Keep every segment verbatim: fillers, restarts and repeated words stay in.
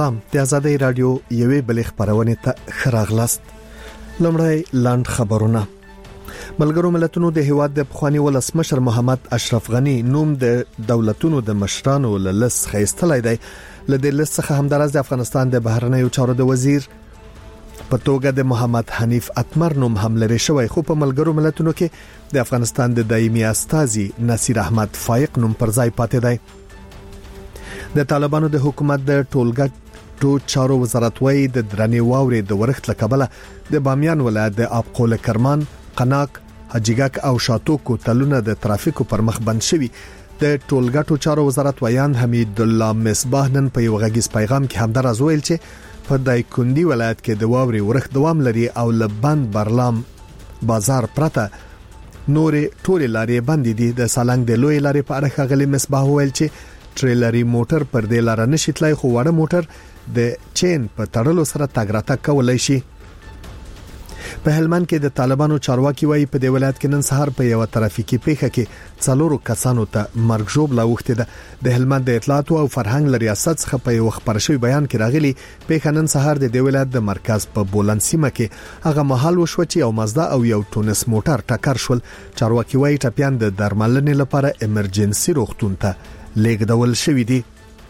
سلام د آزادۍ رادیو یوې بلې خبرونه ته خراغلاست. لمړی لاند خبرونه. ملګرو ملتونو د هیواد د پخوانی ولسمشر محمد اشرف غنی نوم د دولتونو د مشرانو لس خېستلای دی. لدې لس څخه همدارس د افغانستان د بهرنیو چارو د وزیر په توګه د محمد حنیف اتمر نوم هم لري شوی، خو په ملګرو ملتونو کې د افغانستان د دایمي استازي نصیر احمد فائق نوم پر ځای پاتې دی. د طالبانو د حکومت د ټولګټو چارو وزارت وایي د درنې واورې د ورښت لکبله د بامیان ولایت د آبقول کرمان، قناق، حجیګک او شاتوکو تلونه د ترافیکو پر مخ بند شوي. د ټولګټو چارو وزارت ویان حمید الله مصباح نن په یو غږیز پیغام کې هم درز ویل چې په دایکندي ولایت کې د واورې ورښت دوام لري او لبند برلام بازار پرته نورې ټولې لارې بندې دي. د سالنګ د لوی لارې په اړه غلي مصباح ویل چې ټریلري موټر پر دې لار نشي تلای، خو وړه موټر د چین په تړلو سره تګ راتګ کولای شي. په هلمند کې د طالبانو چارواکي وایي په دې ولایت کې نن سهار په یو ترافیکي پیښه کې څلورو کسانو ته مرګ ژوبله وخته ده. د هلمند د اطلاعات او فرهنګ ریاست څخه په یو خبر شوی بیان کې راغلي پیښه نن سهار د دې ولایت د مرکز په بولند سیمه کې هغه محل وشو چې یو مازدا او یو تونس موټر ټکر شول. چارواکي وایي ټپيان د درملنې لپاره امرجنسي روغتون ته لیږدول شوی دي.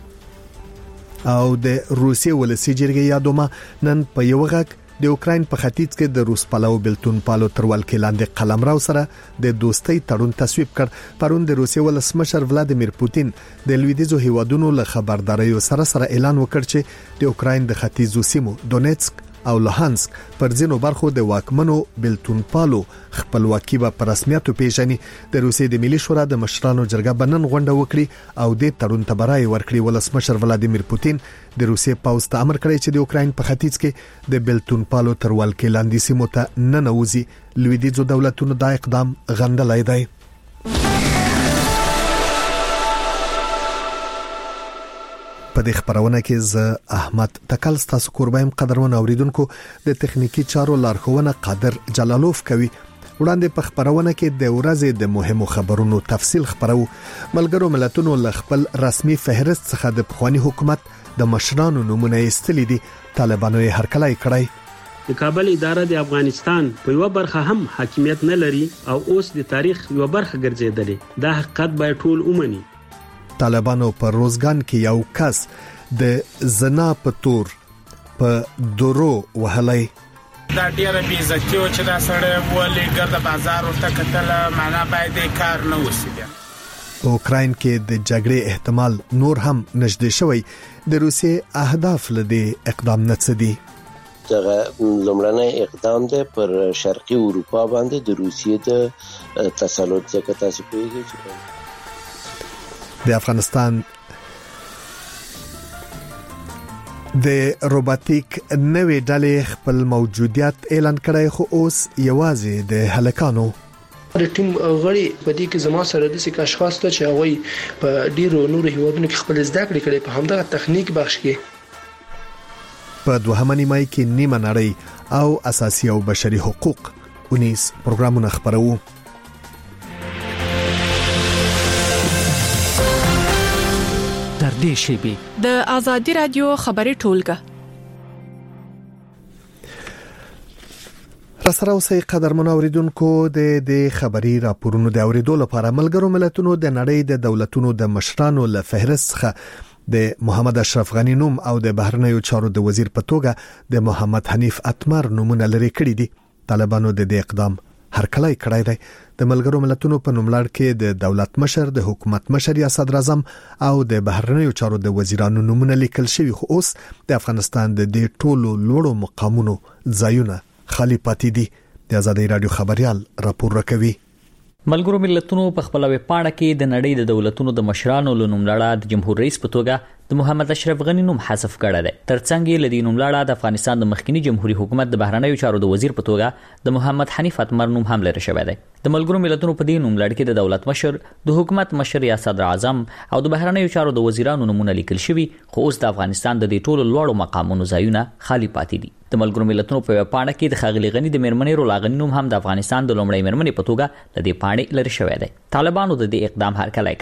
او د روسیې ولسی جرګې یادومه نن په یو غږ د اوکراین په ختیځ کې د روس پلو بلتون پالو ترول کې لاندې قلمرو سره د دوستۍ تړون تصویب کړ. پرون د روسیې ولسمشر ولادیمیر پوتین د لویدیځو هیوادونو له خبرداري سره سره اعلان وکړ چې د اوکراین د ختیځو سیمو دونیتسک او لوهانسک پر ځینو برخو د واکمنو بلتون پالو خپلواکي په رسمیت پیژني. د روسیې د ملي شورا د مشرانو جرګه بنن غونډه وکړي او د تړون ته برای ورکړي. ولسمشر ولادیمیر پوتین د روسیې پوځ ته امر کړی چې د اوکراین په ختیځ کې د بلتون پالو ترول کې لاندې سیمو ته نه نوځي. لویدیځو دولتونو دا اقدام غندلای دی. په دې خبرونه کې ز احمد تکل ستاسو قربایم قدرمن اوریدونکو د تخنیکی چارو لارښوونه قادر جلالوف کوي. وړاندې په خبرونه کې د ورځې د مهمو خبرونو تفصیل خبرو. ملګرو ملتونو ل خپل رسمي فهرست څخه د پخوانی حکومت د مشرانو نمونه ایستلې دي. طالبانو یې هرکلی کړی. د کابل اداره د افغانستان په یو برخه هم حاکمیت نه لري او اوس د تاریخ یو برخه ګرځیدلې. دا حقیقت باید ټول ومني. طالبانو په روزګان کې یو کس د زنا په تور په دورو وهلای. دا ډیره بې عزتي و چې دا سړی ولې ګرد بازار ورته کتل، معنا باید کار نه وسی. په اوکراین کې د جګړې احتمال نور هم نږدې شوی. د روسیې اهداف لدی اقدام نه څه دي. دغه لومړنی اقدام دی پر شرقي اروپا باندې د روسیې د تسلط څخه. تاسو پیږئ چې د افغانستان د روباتیک نوې ډلې خپل موجودیت اعلان کړی، خو اوس یوازې د هلکانو د ټیم غړي په دې کې زما سره د څه اشخاص ته چې هغه په ډیرو نورو هیوادونو کې خپل زده کړې کړي په همدغه تخنیک بخش کې. په دوهمه نیمه کې نیمه نړۍ او اساسي او بشري حقوق ونیس پروګرامونه خبرو. د آزادی رادیو خبري ټولګه راسره اوسئ قدرمن اوریدونکو. د دې خبري راپورونو د اوریدو لپاره ملګرو ملتونو د نړۍ د دولتونو د مشرانو له فهرست څخه د محمد اشرف غنی نوم او د بهرنیو چارو د وزیر په توګه د محمد حنیف اتمر نومونه لري کړی دي. طالبانو د دې اقدام هرکلی کړی دی. د ملګرو ملتونو په نوملړ کې د دولت مشر، د حکومت مشر یا صدر اعظم او د بهرنیو چارو د وزیرانو نومونه لیکل شوی، خو اوس د افغانستان د دې ټولو لوړو مقامونو ځایونه خالی پاتې دي. د آزادۍ رادیو خبريال راپور راکوي. ملګرو ملتونو په خپل ویب پاڼه کې د نړۍ د دولتونو د مشرانو له نوملړه د جمهور رئیس په توګه د محمد اشرف غنی نوم حذف کړی دی. ترڅنګ یې لدی نوملړه د افغانستان د مخکنی جمهوریت حکومت د بهرنیو چارو د وزیر په توګه د محمد حنیف اتمر نوم هم لري شوی دی. د ملګرو ملتونو په دې نوملړ کې د دولت مشر، د حکومت مشر یا صدر اعظم او د بهرنیو چارو د وزیرانو نومونه لیکل شوی، خو اوس د افغانستان د دې ټولو لوړو مقامونو ځایونه خالی پاتې دي. د ملګرو ملتونو په ویب پاڼه کې د خاغلی غنی د میرمنې رولاغنی نوم هم د افغانستان د لومړی میرمنې په توګه د دې پاڼې لري شوی دی. طالبانو د دې اقدام هرکلی کړی.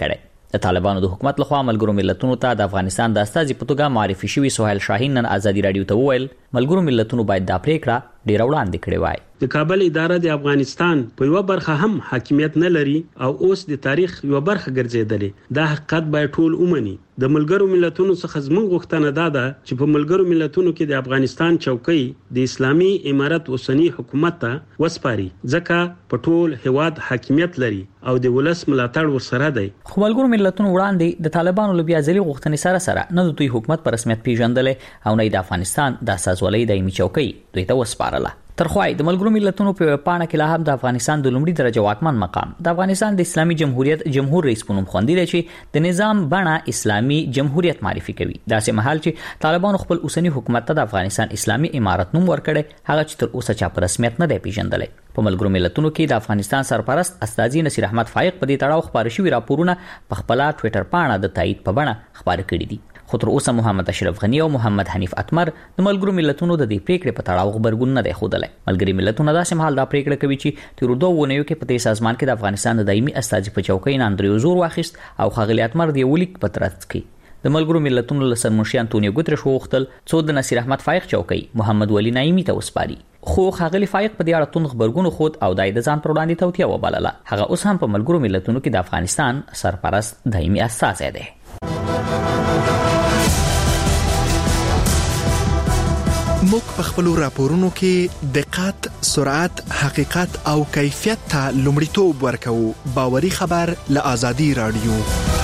د طالبانو د حکومت لخوا ملګرو ملتونو ته د افغانستان د استازي په توګه معرفي شوی سهیل شاهین نن ازادي رادیو ته وویل ملګرو ملتونو باید دا پریکړه ډیر وړاندې کړې وای. د کابل اداره د افغانستان په یو برخه هم حاکمیت نه لري او اوس د تاریخ یو برخه ګرځیدلې. دا حقیقت باید ټول ومني. د ملګرو ملتونو څخه زموږ غوښتنه ده ده چې په ملګرو ملتونو کې د افغانستان چوکۍ د اسلامي امارت اوسنی حکومت ته وسپاري ځکه په ټول هواد حاکمیت لري او د ولس ملاتړ ورسره دی. خو ملګرو ملتونو وړاندې د طالبانو لبیا ځلې غوښتنې سره سره نه د دوی حکومت په رسمیت پیژندلې او نه د افغانستان د اساسوالۍ دایمي چوکۍ دوی ته وسپارله. ترخوای د ملګرو ملتونو په پاڼه کې لا هم د افغانستان د لومړي درجه واکمن مقام د افغانستان د اسلامي جمهوریت جمهور رئیس په نوم خوندي دی چې د نظام بڼه اسلامي جمهوریت معرفي کوي. داسې مهال چې طالبانو خپل اوسنی حکومت ته د افغانستان اسلامي امارت نوم ورکړي هغه چې تر اوسه چا په رسمیت نه دی پیژندلی. په ملګرو ملتونو کې د افغانستان سرپرست استاذي نصیر احمد فائق په دې تړاو خبري شوی راپورونه په خپل ټوئیټر پاڼه د تایید په بڼه خبري کړي دي. خو تر اوسه محمد اشرف غنی او محمد حنیف اتمر د ملګرو ملتونو د دې پریکړې په تړاو خبرګون نه دی ښودلی. ملګري ملتونه داسې مهال دا پریکړه کوي چې تیر دوه ونیو کې په دې سازمان کې د افغانستان د دایمي استازي په چوکۍ ناندریو زور واخیست او ښاغلي اتمر د یو لیک په ترڅ کې د ملګرو ملتونو له سرمنشي انټونیو ګوتریش وغوښتل څو د نصیر احمد فائق چوکۍ محمد ولی نایمي ته وسپاري. خو ښاغلي فائق په دې اړه توند خبرګون خود او د ځان پر وړاندې توطیه وبلله. هغه اوس هم په ملګرو ملتونو کې د افغانستان سرپرست دایمي استازی دی. موږ په خپل راپورونو کې دقت، سرعت، حقیقت او کیفیت ته لومړیتوب ورکوو. باوري خبر له آزادي رادیو.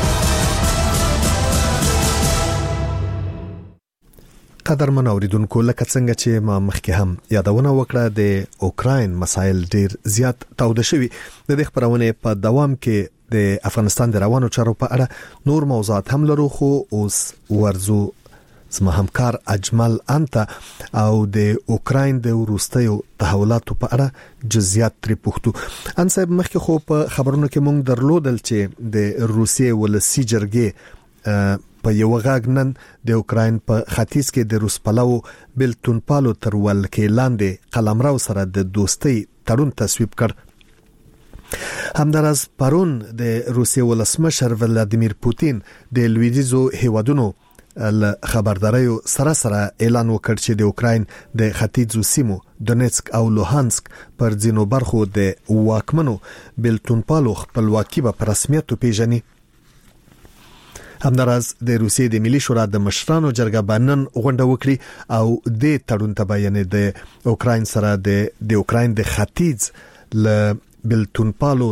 قدرمن اوریدونکو لکه څنګه چې ما مخکې هم یادونه وکړه د اوکراین مسایل ډیر زیات تاوده شوي. د دې خبرونه په دوام کې د افغانستان د روانو چارو په اړه نور موضوعات هم لرو خو اوس ورزو زما همکار اجمل انت او د اوکراین د وروستیو تحولاتو په اړه جزئیات ترې پوښتو. ان صاحب مخکې خو په خبرونو کې مونږ درلودل چې د روسیې ولسی جرګې په یو غاګ نن د اوکراین په ختیځ کې د روس پلو بلتون پالو تر ولکې لاندې قلمرو سره د دوستۍ تړون تصویب کړ. همدارس پرون د روسیې ولسمشر ولادیمیر پوتین د لویدیزو هیوادونو ل خبرداريو سره سره اعلان وکړ چې د اوکراین د ختیځو سیمو دونیتسک او لوهانسک پر ځینو برخو د واکمنو بلتون پالو خپلواکي په رسمیت پیژني. همدارس د روسیې د ملي شورا د مشرانو جرګه بنن غونډه وکړي او د تړون تباین د اوکراین سره د د اوکراین د ختیځ ل بلتون پالو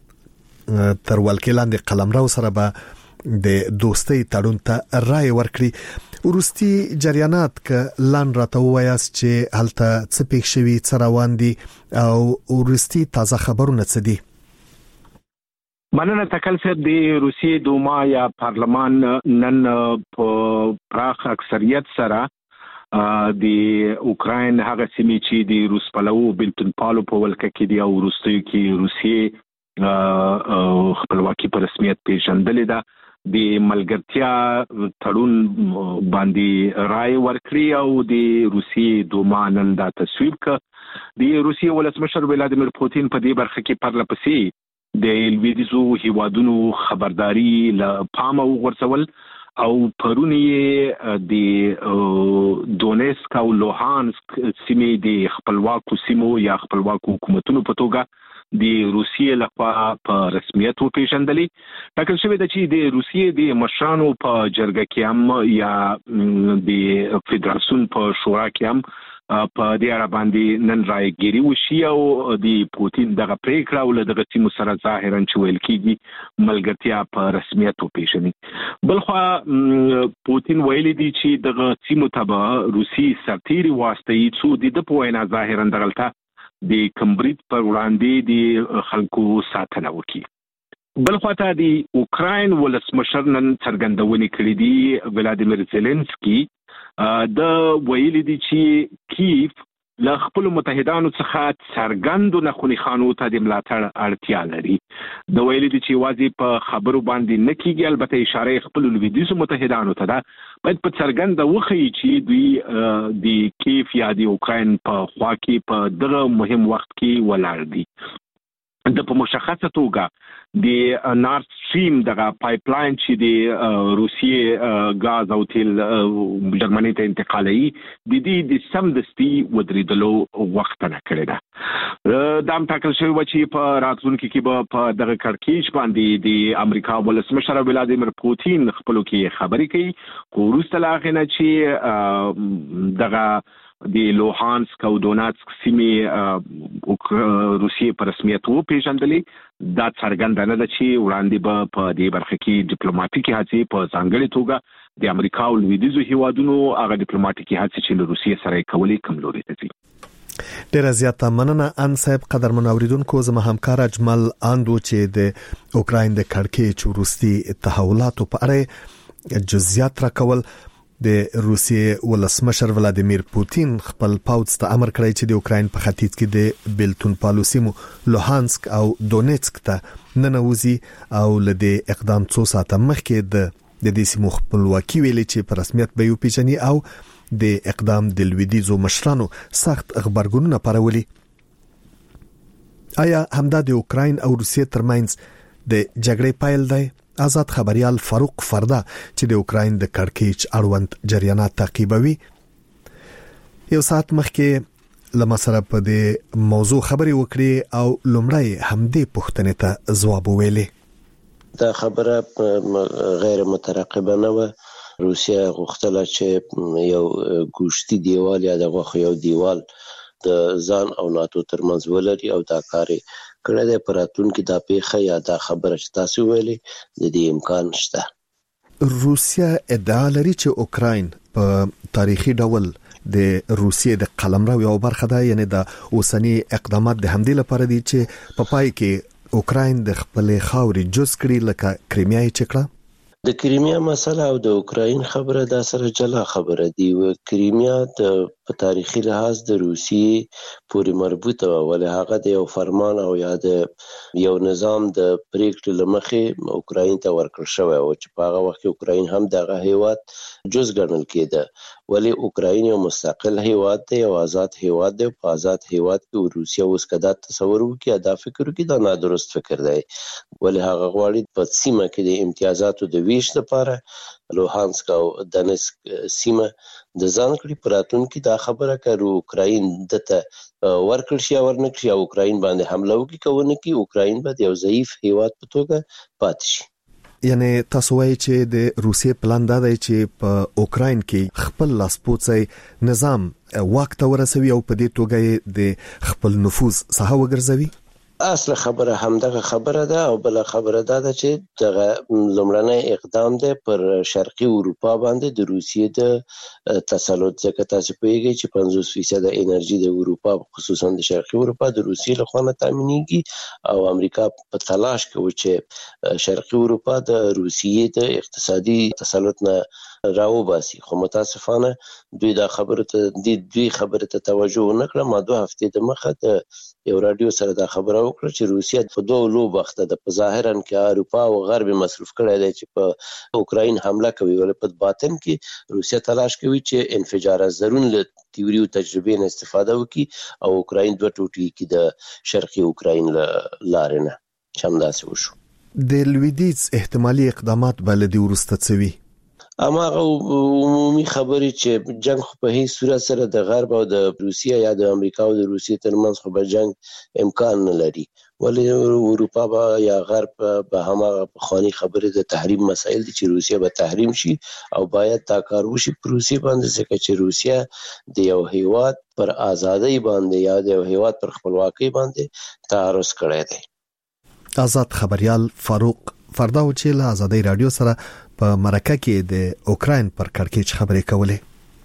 تر ولکې لاندې قلمرو سره به د دوستۍ تړون ته رائے ورکړي. ورستي جریانات ک لان راته وایاست چې هلته څه پېښ شوي څه روان دي او ورستي تازه خبرونه څه دي؟ مننه تکل صاحب. د روسیې دوما یا پارلمان نن په پراخ اکثریت سره د اوکراین هغه سیمې چې د روس پلو بلتون پالو په ولکه کې دی او ورستیو کې روسیې خپلواکي په رسمیت پیژندلې ده. د ملګرتیا تړون باندې رائے ورکړي او د روسیې دوما نن دا تصویب ک. د روسیې ولسمشر ولادیمیر پوتین په دې برخه کې پرله پسې د لویدیزو هیوادونو خبرداري له پامه وغورځول او پرون یې د دونیتسک او لوهانسک سیمې د خپلواکو سیمو یا خپلواکو حکومتونو په توګه د روسیې لخوا په رسمیت وپیژندلې. ټاکل شوی ده چې د روسیې د مشرانو په جرګه کې هم یا د فدراسیون په شورا کې هم په دې اړه باندې نن رايګيري وشي او د پوتین دغه پریکړه ول دغه سیمو سره ظاهرا چې ویل کیږي ملګرتیا په رسمیت وپیژني. بلخو پوتین ویلي دی چې دغه سیمو ته روسي سرتیري واسطي څو د په وینا ظاهرا دغلطه د کمبرید پر وړاندې د خلکو ساتنه وکړي. بل خواته د اوکراین ولسمشر نن څرګندونې کړې دي ولادیمیر زيلنسکي د ویلي دي چې کیف له خپل متحدانو څخه څرګندو نخونی خانو ته د ملاتړ اړتیا لري. د ویلي دي چې واځي په خبرو باندې نه کیږي، البته اشاره خپل لویدیزو متحدانو ته ده. باید په څرګنده وخی چې دوی د کیف یا د اوکراین په خوا کې په دغه مهم وخت کې ولاړ دي. د په مشخصه توګه د نارت سټریم دغه پایپ لاین چې د روسیې غاز او تیل جرمني ته انتقالي د دې د سم دستي ودرېدلو وخت نه کړی دا دام ټاکل شوی و چې په راتلونکي کې به په دغه کړکېچ باندې د امریکا ولسمشر ولادیمیر پوتین خپلو کې خبرې کوي خو وروسته له هغې نه چې دغه د لوهانسک او دوناتسک سیمې روسیې په رسمیت وپېژندلې دا څرګنده نه ده چې وړاندې به په دې برخه کې ډیپلوماټیکي هڅې په ځانګړې توګه د امریکا او لویدیځو هیوادونو هغه ډیپلوماټیکي هڅې چې له روسیې سره یې کولې کم لوري ته ځي. ډیره زیاته مننه ان صاحب. قدرمن اوریدونکو زما همکار اجمل اندو چې د اوکراین د کړکېچ وروستي تحولاتو په اړه جزئیات راکول د روسیې ولسمشر ولادیمیر پوتین خپل پوځ ته امر کړی چې د اوکراین په ختیځ کې د بیلتون پالوسیمو لوهانسک او دونیتسک ته ننوځي او لدې اقدام څو ساعته مخکې د د دې سیمو خپلواکي ویلي چې په رسمیت به یو پیژني او د اقدام د لویدیځو مشرانو سخت خبرګونونه پارولي. آیا همدا د اوکراین او روسیې ترمنځ د جګړې پایل دی؟ آزاد خبريال فاروق فردا چې د اوکراین د کړکېچ اړوند جریانات تعقیبوي یو ساعت مخکې لمسره په دې موضوع خبري وکړي او لومړی همدې پوښتنې ته ځواب ویلې. دا خبره غیر مترقبه نه و. روسیا غوښتله چې یو ګوشتي دیوال یا دغه یو دیوال د ځان او ناتو ترمنځ ولري او دا کار کړه د پراتون کې دا پیخه یا دا خبره چې تاسو ویلې د دې امکان شته. روسیا ادعا لري چې اوکراین په تاریخي ډول د روسیې د قلمرو یو برخه ده، یعنی د اوسنی اقدامات د همدې لپاره دي چې په پای کې اوکراین د خپل خاوري جز کړي لکه کریمیا یې چکړه. د کریمیا مسله او د اوکراین خبره دا سره جلا خبره دی. و کریمیا د په تاریخي لحاظ د روسیې پورې مربوطه و، ولې هغه د یو فرمان او یا د یو نظام د پریکړې لمخې اوکراین ته ورکړل شوی او چې په هغه وخت کې اوکراین هم دغه هیواد جز ګڼل کېده، ولی اوکراین یو مستقل هیواد دی، یو آزاد هیواد دی. په آزاد هیواد کې روسیه اوس کدا تصور وکړي دا فکر وکړي دا نادرست فکر دی، ولی هغه غواړي په سیمه کې د امتیازاتو د ویش لپاره لوهانسک او دونیتسک سیمه د ځان کړي. پراتون کې دا خبره کوي اوکراین دته ورکړ شي او ورنکړي او اوکراین باندې حمله وکړي کوونه کې اوکراین به یو ضعیف هیواد په توګه پاتې شي. یعنی تاسو وایي چې د روسیې پلان دا دی چې په اوکراین کې خپل لاسپوڅی نظام واک ته ورسوي او په دې توګه د خپل نفوذ ساحه وګرځوي. اصل خبره همدغه خبره ده او بل خبره ده چې دغه لومړنی اقدام ده پر شرقي اروپا باندې د روسیې د تسلط، ځکه تاسو پوهیږئ چې پنځوس فیصد انرژي د اروپا خصوصا د شرقي اروپا د روسیې له خوا تامینېږي او امریکا په تلاش کوي چې شرقي اروپا د روسیې د اقتصادي تسلط نه راوباسي. خو متاسفانه دوی دا خبره ته د دوی خبره ته توجه ونکړه. ما دوه هفتې د مخه د یو رادیو سره دا خبره وکړه چې روسیه په دوه لو وخت د ظاهرا کې اروپا او غرب مصرف کړی دی چې په اوکراین حمله کوي، ولې په باطن کې روسیه تلاش کوي چې انفجار زرون له تیوري او تجربې نه استفاده وکړي او اوکراین دوه ټوټې کې د شرقي اوکراین لارې نه چمداسي وشو. د لویدیځ احتمالي اقدامات بلدي ورسته څوي اما عمومي خبرې چې جنگ په هیڅ صورت سره د غرب او د روسیې یا د امریکا او د روسیې ترمنځ خو به جنگ امکان نه لري، ولی اروپا با یا غرب به همغه پخوانی خبرې د تحریم مسایل دي چې روسیه به تحریم شي او باید دا کار وشي په روسیې باندې، ځکه چې روسیه د یو هیواد پر ازادۍ باندې یا د یو هیواد پر خپلواکۍ باندې تعرض کړی دی. آزاد خبريال فاروق فردا و چې له آزادۍ رادیو سره په مرکه کې د اوکراین پر کړکېچ خبرې کولې.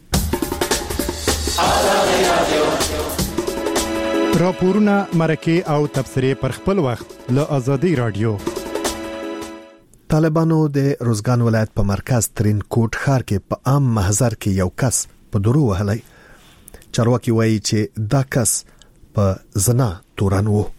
راپورونه، مرکه او تبصرې پر خپل وخت له آزادۍ رادیو. طالبانو د روزګان ولایت په مرکز ترین کوټ ښار کې په عام محضر کې یو کس په درو وهلی. چارواکي وایي چې دا کس په زنا تورن وو.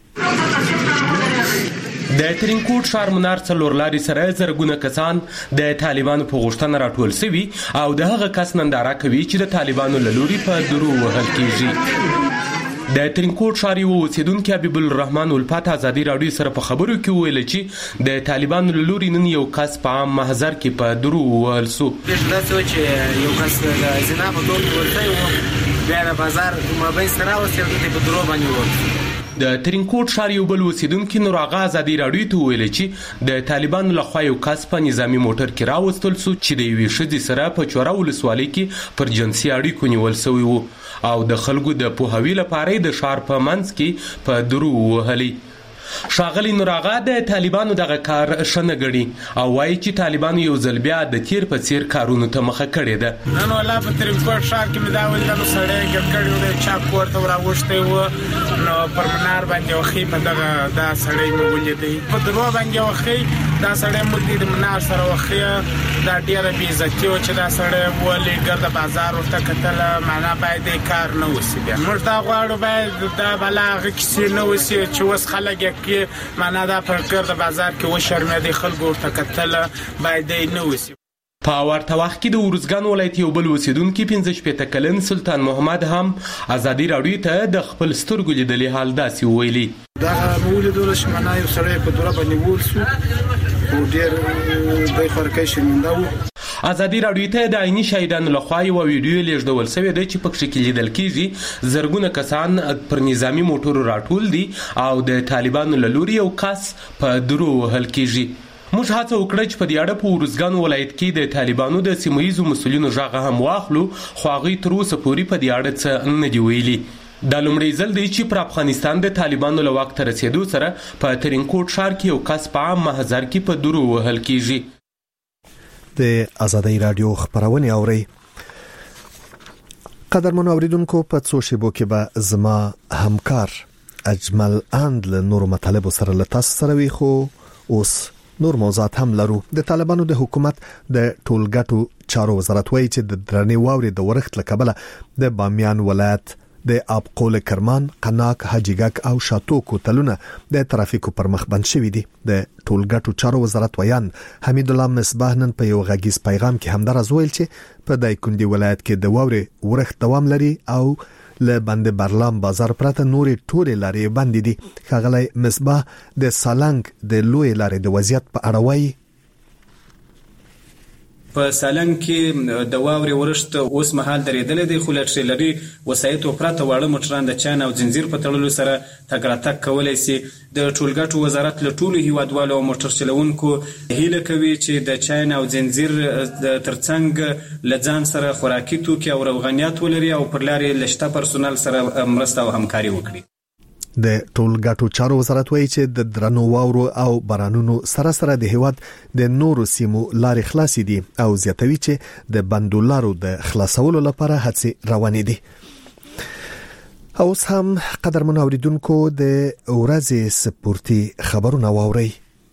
د ترینکوټ ښار منار څلور لارې سره زرګونه کسان د طالبانو په غوښتنه راټول شوي او د هغه کس ننداره کوي چې د طالبانو له لوري په درو وهل کېږي. د ترینکوټ ښار یو اوسیدونکي حبیب الرحمن الفت ازادي راډیو سره په خبرو کې ویل چې د طالبانو له لوري نن یو کس په عام محضر کې په درو ووهل سو. دا څه چې یو کس د زنا په تور ورته و بیا د بازار مابین سره اوسېدل په درو باندې و. د ترینکوټ ښار یو بل اوسیدونکي نور آغا ازادي راډیو ته ویل چې د طالبانو لخوا یو کس په نظامی موټر کې راوستل سو چې د یوې ښځې سره په چوره ولسوالۍ کې پر جنسي اړیکو نیول سوی و او د خلکو د پوهاوي لپاره د ښار په منځ کې په درو ووهلی. ښاغلي نور آغا د طالبانو دغه کار ښه نه ګڼي او وایي چې طالبانو یو ځل بیا د تیر په څیر کارونو ته مخه کړې ده. نن ولا په ترینکوټ ښار کې مې دا ولیدل نو سړی ګډ کړی و د چا کور ته راوښتی و نو پر منار باندې وخی په دغه دا سړی مې ولیدی په درو باندې وخی دا سړی مو د منار سره وخی دا ډیره بې عزتي و چې دا سړی ولې ګرد بازار ورته کتل معنا باید کار نه وسی. بیا موږ دا غواړو باید دا بلا هغه کیسې نه وسی چې اوس خلک کې معنا دا پر ګرد بازار کې و شرمېدي خلکو ورته کتل باید نه وسی. په ورته وخت کې د ارزګان ولایت یو بل اوسیدونکي پنځه شپېته کلن سلطان محمد هم ازادي راډیو ته د خپل سترګو لیدلي حال داسې ویلي. دا مولدول شمنه یو سړی په دوره باندې ورسو او ډېر د فرقې شننده و. ازادي راډیو ته د عیني شاهدانو لخوا یو ویډیو لیږدول شوې ده چې پکې کې لیدل کېږي زرګونه کسان پر نظامی موټرو راټول دي او د طالبانو له لوري یو کس په درو وهل کېږي. موږ هڅه وکړه چې په دې اړه په ارزګان ولایت کې د طالبانو د سیمه ییزو مسؤلینو غږ هم واخلو خو هغوی تر اوسه پورې په دې اړه څه نه دي ویلي. دا لومړی ځل دی چې پر افغانستان د طالبانو له واک ته رسېدو سره په ترینکوټ ښار کې یو کس په عام محضر کې په درو وهل کېږي. د ازادي راډیو خبرونه اوري. قدرمن اوریدونکو په څو شیبو کې به زما همکار اجمل اند له نورو مطالبو سره لته سره وي خو اوس نور موضوعات هم لرو. د طالبانو د حکومت د ټولګټو چارو وزارت وایي چې د درنې واورې د ورښت لکبله د بامیان ولایت د ابقول کرمان، قناق، حجیګک او شاتوکو تلونه د ترافیکو پر مخ بند شوي دي. د ټولګټو چارو وزارت ویان حمید الله مصباح نن په یو غږیز پیغام کې همدارز ویل چې په دایکندي ولایت کې د واورې ورښت دوام لري او له بند برلام بازار پرته نورې ټولې لارې بندې دي. ښاغلی مصباح د سالنګ د لوی لارې د وضعیت په اړه وایي. په سالنګ کې د واورې ورښت اوس مهال درېدلی دی خو له ټریلري وسایطو پرته واړه موټران د چین او زنځیر په تړلو سره تګ راتګ کولی سي. د ټولګټو وزارت له ټولو هیوادوالو او موټر چلوونکو هیله کوي چې د چین او زنځیر ترڅنګ له ځان سره خوراکي توکي او روغانیات ولري او پر لارې له شته پرسونل سره مرسته او همکاري وکړي. د ټولګټو چارو وزارت وایي چې د درنو واورو او بارانونو سره سره د هیواد د نورو سیمو لارې خلاصې دي او زیاتوي چې د بندولارو د خلاصولو لپاره هڅې روانې دي. اوس هم قدرمن اوریدونکو د ورځې سپورتي خبرونه واورئ.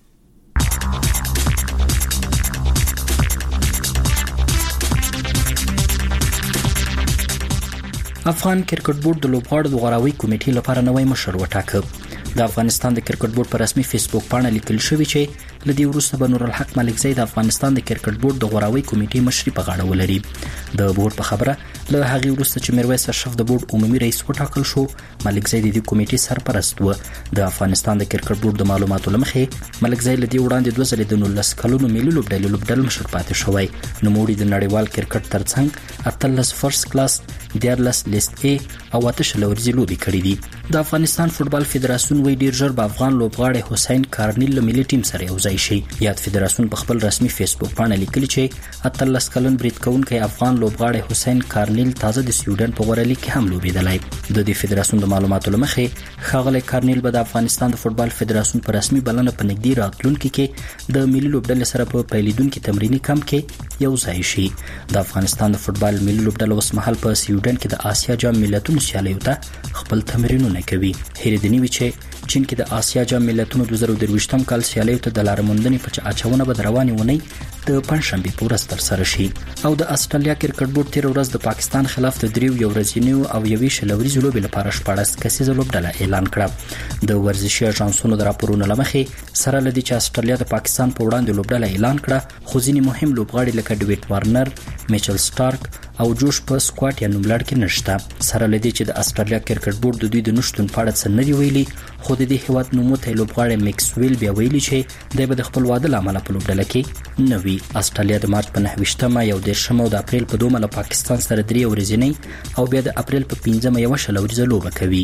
افغان کرکټ بورډ د لوبغاړو د غوراوي کمیټې لپاره نوی مشر وټاکه. د افغانستان د کرکټ بورډ په رسمي فیسبوک پاڼه لیکل شوی چې لدی وروسته به نور الحق ملکزی د افغانستان د کرکټ بورډ د غوراوي کمیټې مشري په غاړه ولري. د بورډ په خبره له هغه وروسته چې میرویس اشرف د بورډ عمومي رئیس وټاکل شو، ملکزی د دې کمیټې سرپرست و. د افغانستان د کرکټ بورډ د معلوماتو لمخې ملکزی لدی وړاندې دوه ځلې د نولس کلونو ملي لوبډلې لوبډل مشر پاتې شوی. نوموړي د نړیوال کرکټ ترڅنګ اتلس فرست کلاس، دیارلس لیست ای او اتش لوريزي لوبي کړې دي. د افغانستان فوتبال فدراسیون وی ډیر ژر به افغان لوبغاړی حسین کارنیل له ملي ټیم سره یوځای شي. یاد فدراسیون په خپل رسمي فیسبوک باندې لیکلي چې اتلس کلن برید کوونکی افغان لوبغاړی حسین کارنیل تازه د سویډن په غوړه لیګ کې هم لوبېدلی. د دې فدراسیون د معلوماتو لمخې ښاغلی کارنیل به د افغانستان د فوتبال فدراسیون په رسمي بلنه په نږدې راتلونکي کې د ملي لوبډلې سره په پیلیدونکي تمریني کمپ کې یوځای شي. د افغانستان د فوتبال ملي لوبډله اوس مهال په سویډن کې د آسیا جام ملتونو سیالیو ته خپل تمرینونه کوي. هیرېدنې وي چې چین کې د آسیا جام ملتونو دوه زره درویشتم کال سیالیو ته د لارې موندنې په اچونه به د روانې ونې د پنځشنبه په ورځ ترسره شي. او د استرالیا کرکټ بورډ تیر ورځ د پاکستان خلاف د دریو یو ورځنیو او یوې شلوري لوبې لپاره شپږ کسیزه لوبډله اعلان کړه. د ورزشي اژانسونو د راپورونو لمخې سره لدی چې استرالیا د پاکستان په وړاندې لوبډله اعلان کړه، خو ځینې مهم لوبغاړي لکه ډیویډ وارنر، میچل سټارک او جوش په سکواټ یا نوملړ کې نشته. سره لدی چې د استرالیا کرکټ بورډ د دوی د نشټون په اړه څه نه دی ویلي، خو د دې هیواد نوموتی لوبغاړی میکسویل بیا ویلي چې دی به د خپل واده له امله په لوبډله کې نه وي. استرالیا د مارچ په نهه ویشتمه، یو دېرشمه او د اپریل په دومه له پاکستان سره درې ورځنۍ او بیا د اپریل په پنځمه یوه شلوریزه لوبه کوي.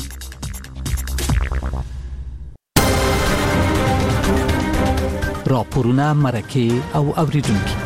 راپورونه، مرکې او اوریدونکي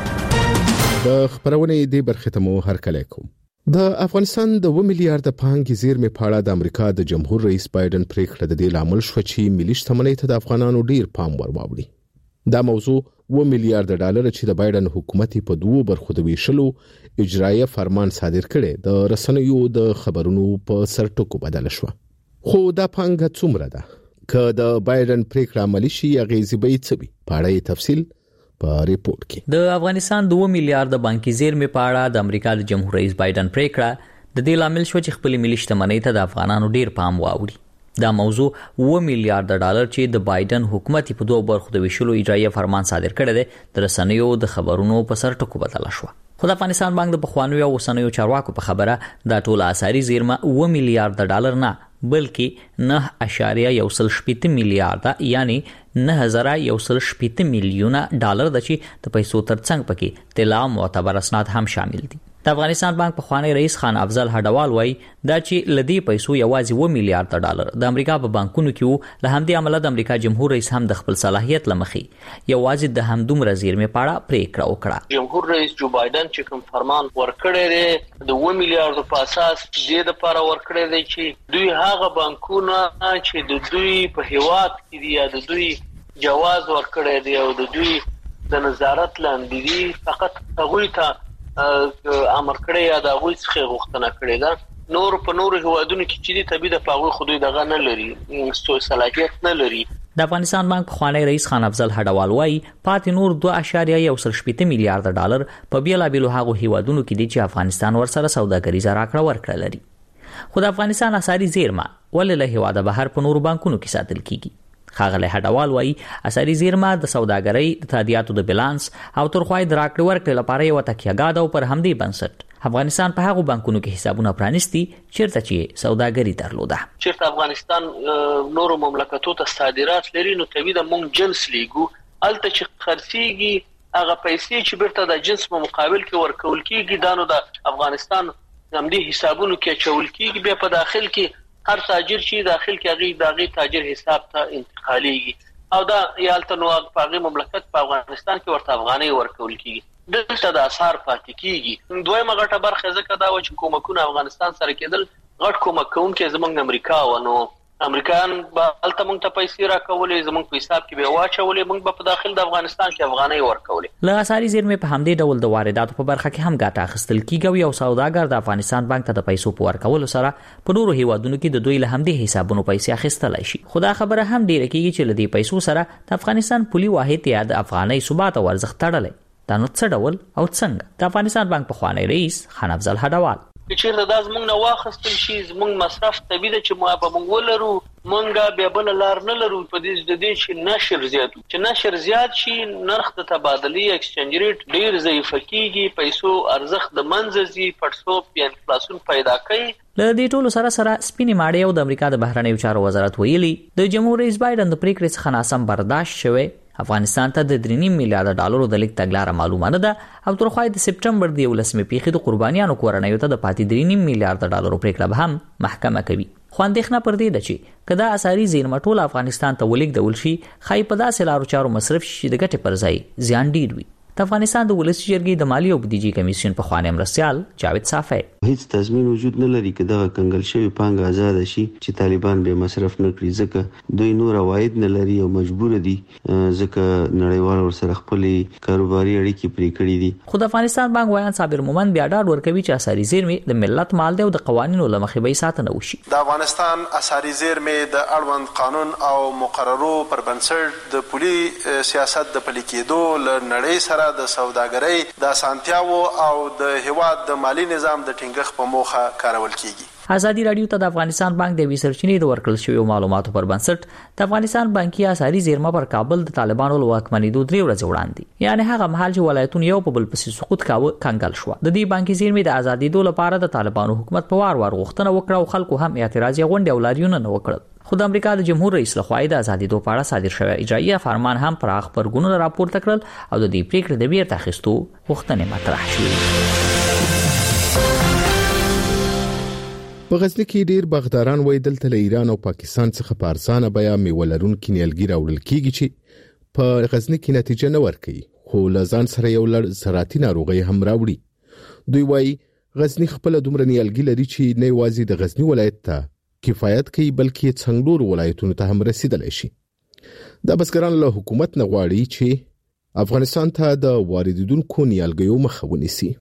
د خبرونې د برخې ته مو هرکلی کوم. د افغانستان د اوه میلیارډ پانګې زیرمې په اړه د امریکا د جمهور رئیس بایدن پریکړه د دې لامل شو چې ملي شتمنۍ ته د افغانانو ډیر پام ورواوړي. دا موضوع اوه میلیارډ ډالر چې د بایدن حکومت په دوو برخو د ویشلو اجرایه فرمان صادر کړي د رسنیو د خبرونو په سرټکو بدل شو. خو دا پانګه څومره ده؟ که د بایدن پریکړه عملي شي اغیزې به څه وي؟ په اړه تفصیل په ریپورت کې. د افغانستان د اوه میلیارډ بانکي زیرمې په اړه د امریکا د جمهور رئیس بایدن پریکړه د دې لامل شو چې خپل ملي شتمنۍ ته د افغانانو ډیر پام واوړي. دا موضوع اوه میلیارډ ډالر چې د بایدن حکومت په دوه برخو د ویشلو اجرایه فرمان صادر کړی دی د رسنیو د خبرونو په سر ټکو بدل شو. خو د افغانستان بانک د پخوانیو او اوسنیو چارواکو په خبره دا ټول اساري زیرمه اوه میلیارډ ډالر نه بلکې نه اشاریه یو سل شپېته میلیارډ یعنی نه هزار یو سل شپېته میلیونه ډالر د چې د پیسو ترڅنګ پکې طلا معتبر اسناد هم شامل دي. د افغانستان بانک په خوانی رئیس خان افضل هډوال وای دا چې لدی پیسو یوازې اوه میلیارډ ډالر د امریکا په بانکونو کې وو. له همدې عمله د امریکا جمهور رئیس هم د خپل صلاحیت لمخې یوازې د همدومره زیرمې په اړه پریکړه وکړه. جمهور رئیس جو بایدن چې کوم فرمان ورکړی دی د اوه میلیارډ په اساس د لپاره ورکړی دی چې دوی هغه بانکونه چې د دوی په هیواد کې دي یا د دوی جواز ورکړی دی او د دوی د نظارت لاندې دي فقط هغوی ته امر کړی یا د هغوی څخه غوښتنه کړې ده. نور په نورو هیوادونو کې چې دي طبي د پاغوي خودي دغه نه لري، صلاحیت نه لري. د افغانستان بانک خوانی رئیس خان افضل هډوال وای پاتې نور دوه اشاریه یو سل شپېته میلیارډ ډالر په بیلابیلو هغو هیوادونو کې دي چې افغانستان ورسره سوداګریزه راکړه ورکړه لري. خو د افغانستان اساري زیرمه ولې له هیواده بهر په نورو بانکونو کې ساتل کیږي؟ خاغله هډوال وای اساري زیرمه د سوداګرۍ د تادیاتو د بیلانس او ترخوای د راکړې ورکړې لپاره یو تکیهګاد او پر همدې بنسټ افغانستان په هغو بانکونو کې حسابونه پرانیستي چیرته چې سوداګري درلوده. چیرته افغانستان نورو مملکتو ته صادرات لري نو طبيعي د مونږ جنس لیګو الته چې خرڅيږي هغه پیسې چې بیرته د جنس په مقابل کې ورکول کیږي دانو د افغانستان همدې حسابونو کې چول کیږي بیا په داخل کې هر تاجر چې داخل کې هغه داغي تاجر حساب ته انتقاليږي او دا یالته نو هغه مملکت په افغانستان کې ورته افغاني ورکول کیږي دلته د اثر پاتې کیږي. دویمه غټه برخه ځکه دا و چې کومکونه افغانستان سره کېدل غټ کومک کوونکې زمونږ امریکا و نو امریکایان به الته مونږ ته پیسې راکولې زمونږ په حساب کې به واچولې مونږ به په داخل د افغانستان کې افغاني ورکولې. له اساري زیرمې په همدې ډول د وارداتو په برخه کې هم ګټه اخیستل کیږي او سوداګر د افغانستان بانک ته د پیسو په ورکولو سره په نورو هیوادونو کې د دوی له همدې حسابونو پیسې اخیستلای شي. خدا خبره هم ډیره کیږي چې لدی پیسو سره د افغانستان پولي واحد یا د افغاني ثبات او ارزښت تړلې. دا نو څه ډول او څنګه؟ د افغانستان بانک په خوانی رئیس خان افضل هډوال چیرته دا زمونږ نه واخستل شي زمونږ مصرف طبيعي ده چې ما به مونږ ولرو مونږه بیا بل لار نه لرو په دې د دې چې نشر زیات چې نشر زیات شي نرخ د تبادلې ایکسچنج ریټ ډیر ضعیف کیږي پیسو ارزښت د منځزي پټسوپ یا انفلیشن پیدا کوي. له دې ټولو سره سره سپینې ماړې او د امریکا د بهرنیو چارو وزارت ویلي د جمهور رئیس بایدن د پریکړې څخه ناسم برداشت شوی افغانستان ته د درې نیم میلیارډ ډالرو د لیک تګلاره معلومه نه ده او ترخوای د سپټمبر د یولسمې پیښې د قربانیانو کورنیو ته د پاتې درې نیم میلیارډ ډالرو پریکړه به هم محکمه کوي. خو اندېښنه پر دې ده چې کدا اساري زیرمه ټول افغانستان ته ولیږدول شي خای په داسې لارو چارو مصرف شي د ګټې پر ځای زیان ډیر وي. د افغانستان د ولسی جرګې د مالی او بودیجې کمیسیون په خوانې مرسیال جاوید صافی هیڅ تضمین وجود نه لري چې دا کنګل شوی پانګه آزاد شي چې طالبان به مصرف نه کړي ځکه دوی نور عواید نه لري او مجبور دي ځکه نړیوال ورسره خپل کاروباري اړیکې پرې کړې دي. خو د افغانستان بانک وایان صابر مومن بیا ډاډ ورکوي چې اساري زیرمې د ملت مال دی او د قوانینو لمخې به ساتنه وشي. د افغانستان اساري زیرمې د اړوند قانون او مقررو پر بنسټ د پولي سیاست د پلي کېدو ل نړۍ سره سره د سوداګرۍ د اسانتیاو او د هیواد د مالی نظام د ټینګښت په موخه کارول کیږي. ازادي رادیو ته د افغانستان بانک د ویسرچینې د ورکړل شویو معلوماتو پر بنسټ د افغانستان بانکي اساري زیرمه پر کابل د طالبانو له واکمنېدو درې ورځې وړاندې یعنی هغه مهال چې ولایتونه یو په بل پسې سقوط کاوه کنګل شو. د دې بانکي زیرمې د ازادېدو لپاره د طالبانو حکومت په وار وار غوښتنه وکړه او خلکو هم اعتراض غونډې او لاریونونه نه وکړل. خو د امریکا د جمهور رئیس لخوا د ازادېدو په اړه صادر شوی اجرایي فرمان هم پراخ خبرګونونه راپورته کړل او د دې پریکړې د بیرته اخیستو غوښتنې مطرح شوې. په غزنی کې ډیر بغداران وای دلته له ایران او پاکستان څخه په ارزانه بیا میولرون کې نیالګي راوړل کیږي چې په غزنی کې نتیجه نه ورکوي خو لزان سره یو لړ زراعتي ناروغي هم راوړي. دوی وای غزنی خپل دومره نیالګي لري چې نه وازي د غزنی ولایت ته کفایت کوي بلکې څنګلور ولایتونو ته هم رسیدلی شي. د بسګران له حکومت نه غواړي چې افغانستان ته د واردیدونکو نیالګیو مخه ونیسي.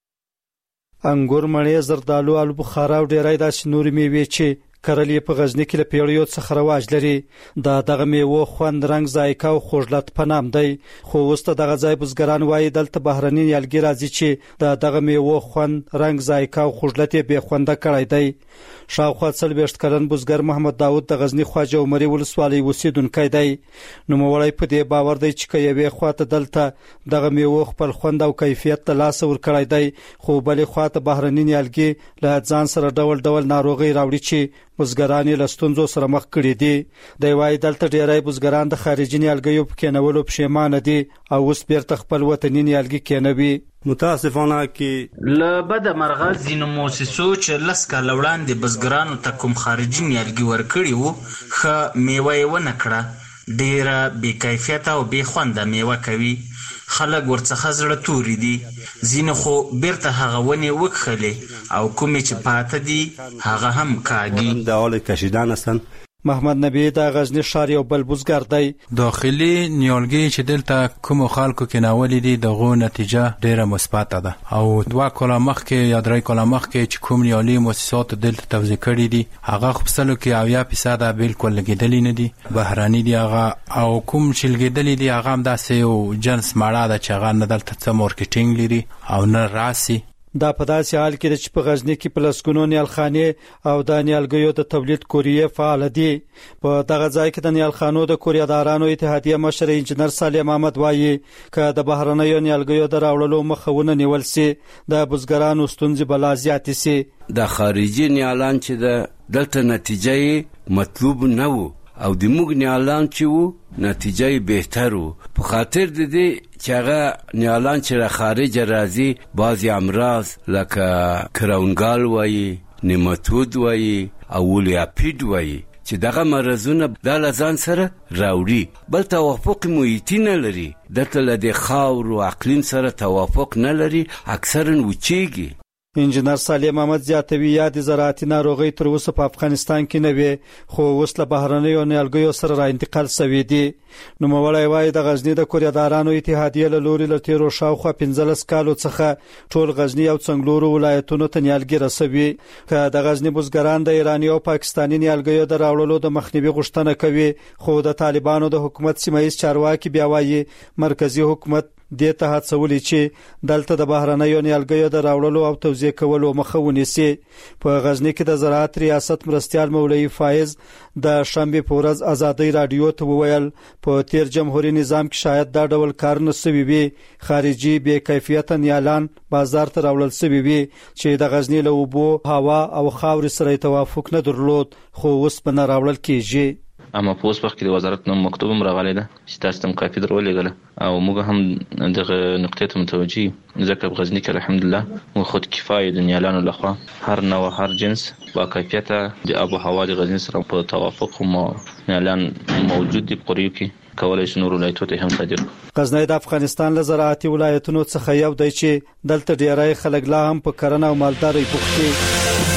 انګور، مڼې، زردالو، آلو بخارا او ډیری داسې نورې میوې چې کرلې په غزنی کې له پیړیو څخه رواج لري. دا دغه میوه خوند، رنگ، ذایقه او خوږلت په نام دی. خو اوس دغه ځای بزګران وایي دلته بهرني نیالګي راځي چې دا دغه میوه خوند، رنگ، ذایقه او خوږلت یې به خونده کړی دی. شاوخوا څلوېښت کلن بزګر محمد داود د غزنی خواجه عمري ولسوالۍ اوسیدونکی دی. نوموړی په دې باور دی چې یوې خواته دلته دغه میوه خپل خوند او کیفیت ته لاس ورکړی دی خو بلې خواته بهرني نیالګي له ځان سره ډول ډول ناروغي راوړي چې بزګران له ستونزو سره مخ کړي دي. دی وايي دلته ډیری بزګران د خارجي نیالګیو په کېنولو پښیمانه دي او اوس بیرته خپل وطني نیالګي کېنوي. متاسفانه کې له بد مرغه ځینو موسسو چې لس کاله وړاندې بزګرانو ته کوم خارجي نیالګي ورکړي وو ښه میوه یې ونه کړه. ډیره بې کیفیته او بې خونده میوه کوي. خلک ورڅخه زړه توري دي. ځینې خو بیرته هغه ونې وکښلې او کومې چې پاته دي هغه هم کاږي. د اول کشیدان هستن. محمد نبی د غزنی ښار یو بل بزګر دی. داخلي نیالګي چې دلته کوم خلکو کې ناولې دي دغه نتیجه ډیره مثبت ده او دوه کاله مخکې یا درې کاله مخکې چې کوم نیالي مؤسسات دلته توزیع کړي دي هغه خپل کې اویا فیصد بالکل لګیدلې نه دي بهراني دي هغه او کوم چې لګیدلې دي هغه هم داسې یو جنس ماړه ده چې هغه نه دلته څه مارکیټینګ لري او نه راسي. دا په داسې حال کې چې په غزنی کې پلسکونو نیالخانې او د نیالګیو د تولید کوریې فعال دي. په دغه ځای کې د نیالخانو د کوریادارانو اتحادیه مشر انجنیر سالم احمد وایي چې د بهرنیو نیالګیو د راوړلو مخه نیول سي د بزګرانو ستونزې بلا زیات سي. د خارجي نیالان چې د دلته نتیجه مطلوب نه وو او د موږ نیالان چې وو نتیجه بهتر وو په خاطر د دې چې هغه نیالان چې را خارج راځي بعضی امراض لکه کرونګال وایي، نیماتود وایي او ولیاپید وایي چې دغه مرزونه د لزان سره راوړي. بل توافق محیطي نه لري. دلته له د خاور او اقلیم سره توافق نه لري. اکثرا وچیږي. انجنیر سالم احمد زیاتوي یا د زراعتي ناروغي تر اوسه په افغانستان کې نه وي خو اوس له بهرنیو نیالګیو سره را انتقال شوی دی. نوموړی وایي د غزنی د کوریادارانو اتحادیه له لوري له تیرو شاوخوا پنځلس کالو څخه ټول غزنی او څنګلورو ولایتونو ته نیالګي رسوي. که د غزنی بزګران د ایراني او پاکستاني نیالګیو د راوړلو د مخنیوي غوښتنه کوي خو د طالبانو د حکومت سیمایي چارواکي بیا وایي مرکزی حکومت دې ته هڅولې چې دلته د بهرنیو نیالګیو د راوړلو او توزیع کولو مخه ونیسي. په غزنی کې د زراعت ریاست مرستیال مولوی فایز د شنبه په ورځ ازادي رادیو ته وویل په تیر جمهوریت نظام کې شاید دا ډول کارونه سوي وي. خارجي بې کیفیت نیالان بازار ته راوړل سوي وي چې د غزنی له اوبو، هوا او خاور سره توافق نه درلود خو اوس په نه راوړل کېږي. اما په اوس وخت کې د وزارت نوم مکتوب هم راغلی ده چې تاسو ته کافي درولېږله او موږ هم دغه نقطې ته متوجه یو ځکه په غزني کې الحمدلله موږ خود کفایه د نیالانو لخوا هر نوع هر جنس با کیفیته د آب و هوا د غزني سره په توافق هم نیالان موجود دي. په قریو کې کولای شي نور ولایتونو ته هم صادر کړو. غزنی د افغانستان له زراعتي ولایتونو څخه یو دی چې دلته ډیری خلک لا هم په کرنه او مالدارۍ بوخت دي.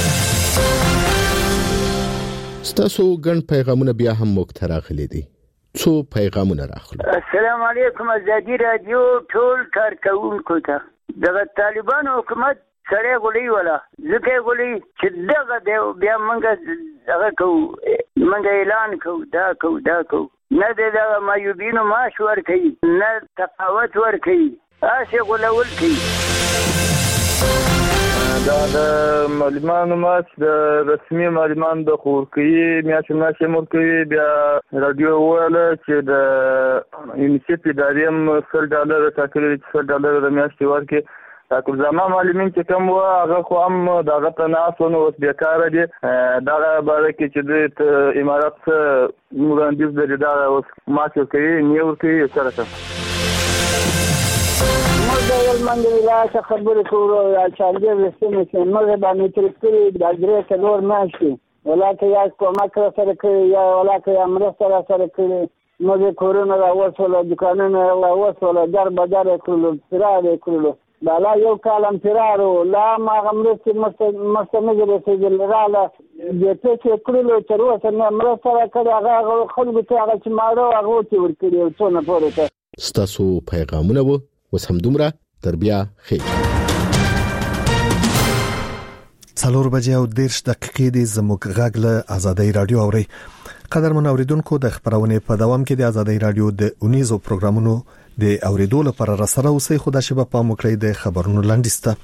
ستاسو ګڼ پیغامونه بیا هم موږ ته راغلي دي. څو پیغامونه راغلي. السلام علیکم ازادي رادیو ټول کارکونکو ته. دغه طالبانو حکومت سره غولي ولا ځکه غولي چې دغه بیا موږ هغه کوو موږ اعلان کوو دا کوو دا کوو نه دغه مایوبینو معاش ورکوي نه تفاوت ورکوي اسې غولول کوي. دا د معلومانو ماس د رسمي معلومانو د خورکوي میاشتې میاشتې مور کوي. بیا رادیو وویله چې د یونیسیف ادارې هم سل ډالر ټاکلي چې سل ډالر د میاشتې ورکړي. ټاکل زما معلمین چې کوم وو هغه خو هم د هغه په ناس ونه اوس بیکاره دي. دغه باره کې چې دوی امارات څه وړاندیز لري دغه اوس ماس ورکوي نه ورکوي سره څه موږ ډول منګ ولايت خبرې کوو چې چارجر رسېږي چې موږ باندې تر کړي د درې څلور میاشتې ولاکه یا کومک سره کوي یا ولاکه یا مرسته سره کوي. موږ کورونه راوړل دکانونه راوړل در بدر کړل فرار کړل بالا یو کالم فرارو لا ما غمرت مستمر رسېدل رااله د څه کړلو تر اوسه نه مرسته کړې هغه خلکو ته هغه چې ماړو هغه ته ورکړي او څونه پورته ستاسو پیغامونه وو وس هم دومره تر بیا خیر. څلور بجې او دیرش دقیقې دي زموږ غږ له آزادۍ رادیو اوري. قدرمن اوریدونکو د خبرونه په دوام کې د آزادۍ رادیو د اونیزو پروګرامونو د اوریدو لپاره را سره اوسئ. خو د شبه په مکړې د خبرونو لاندسته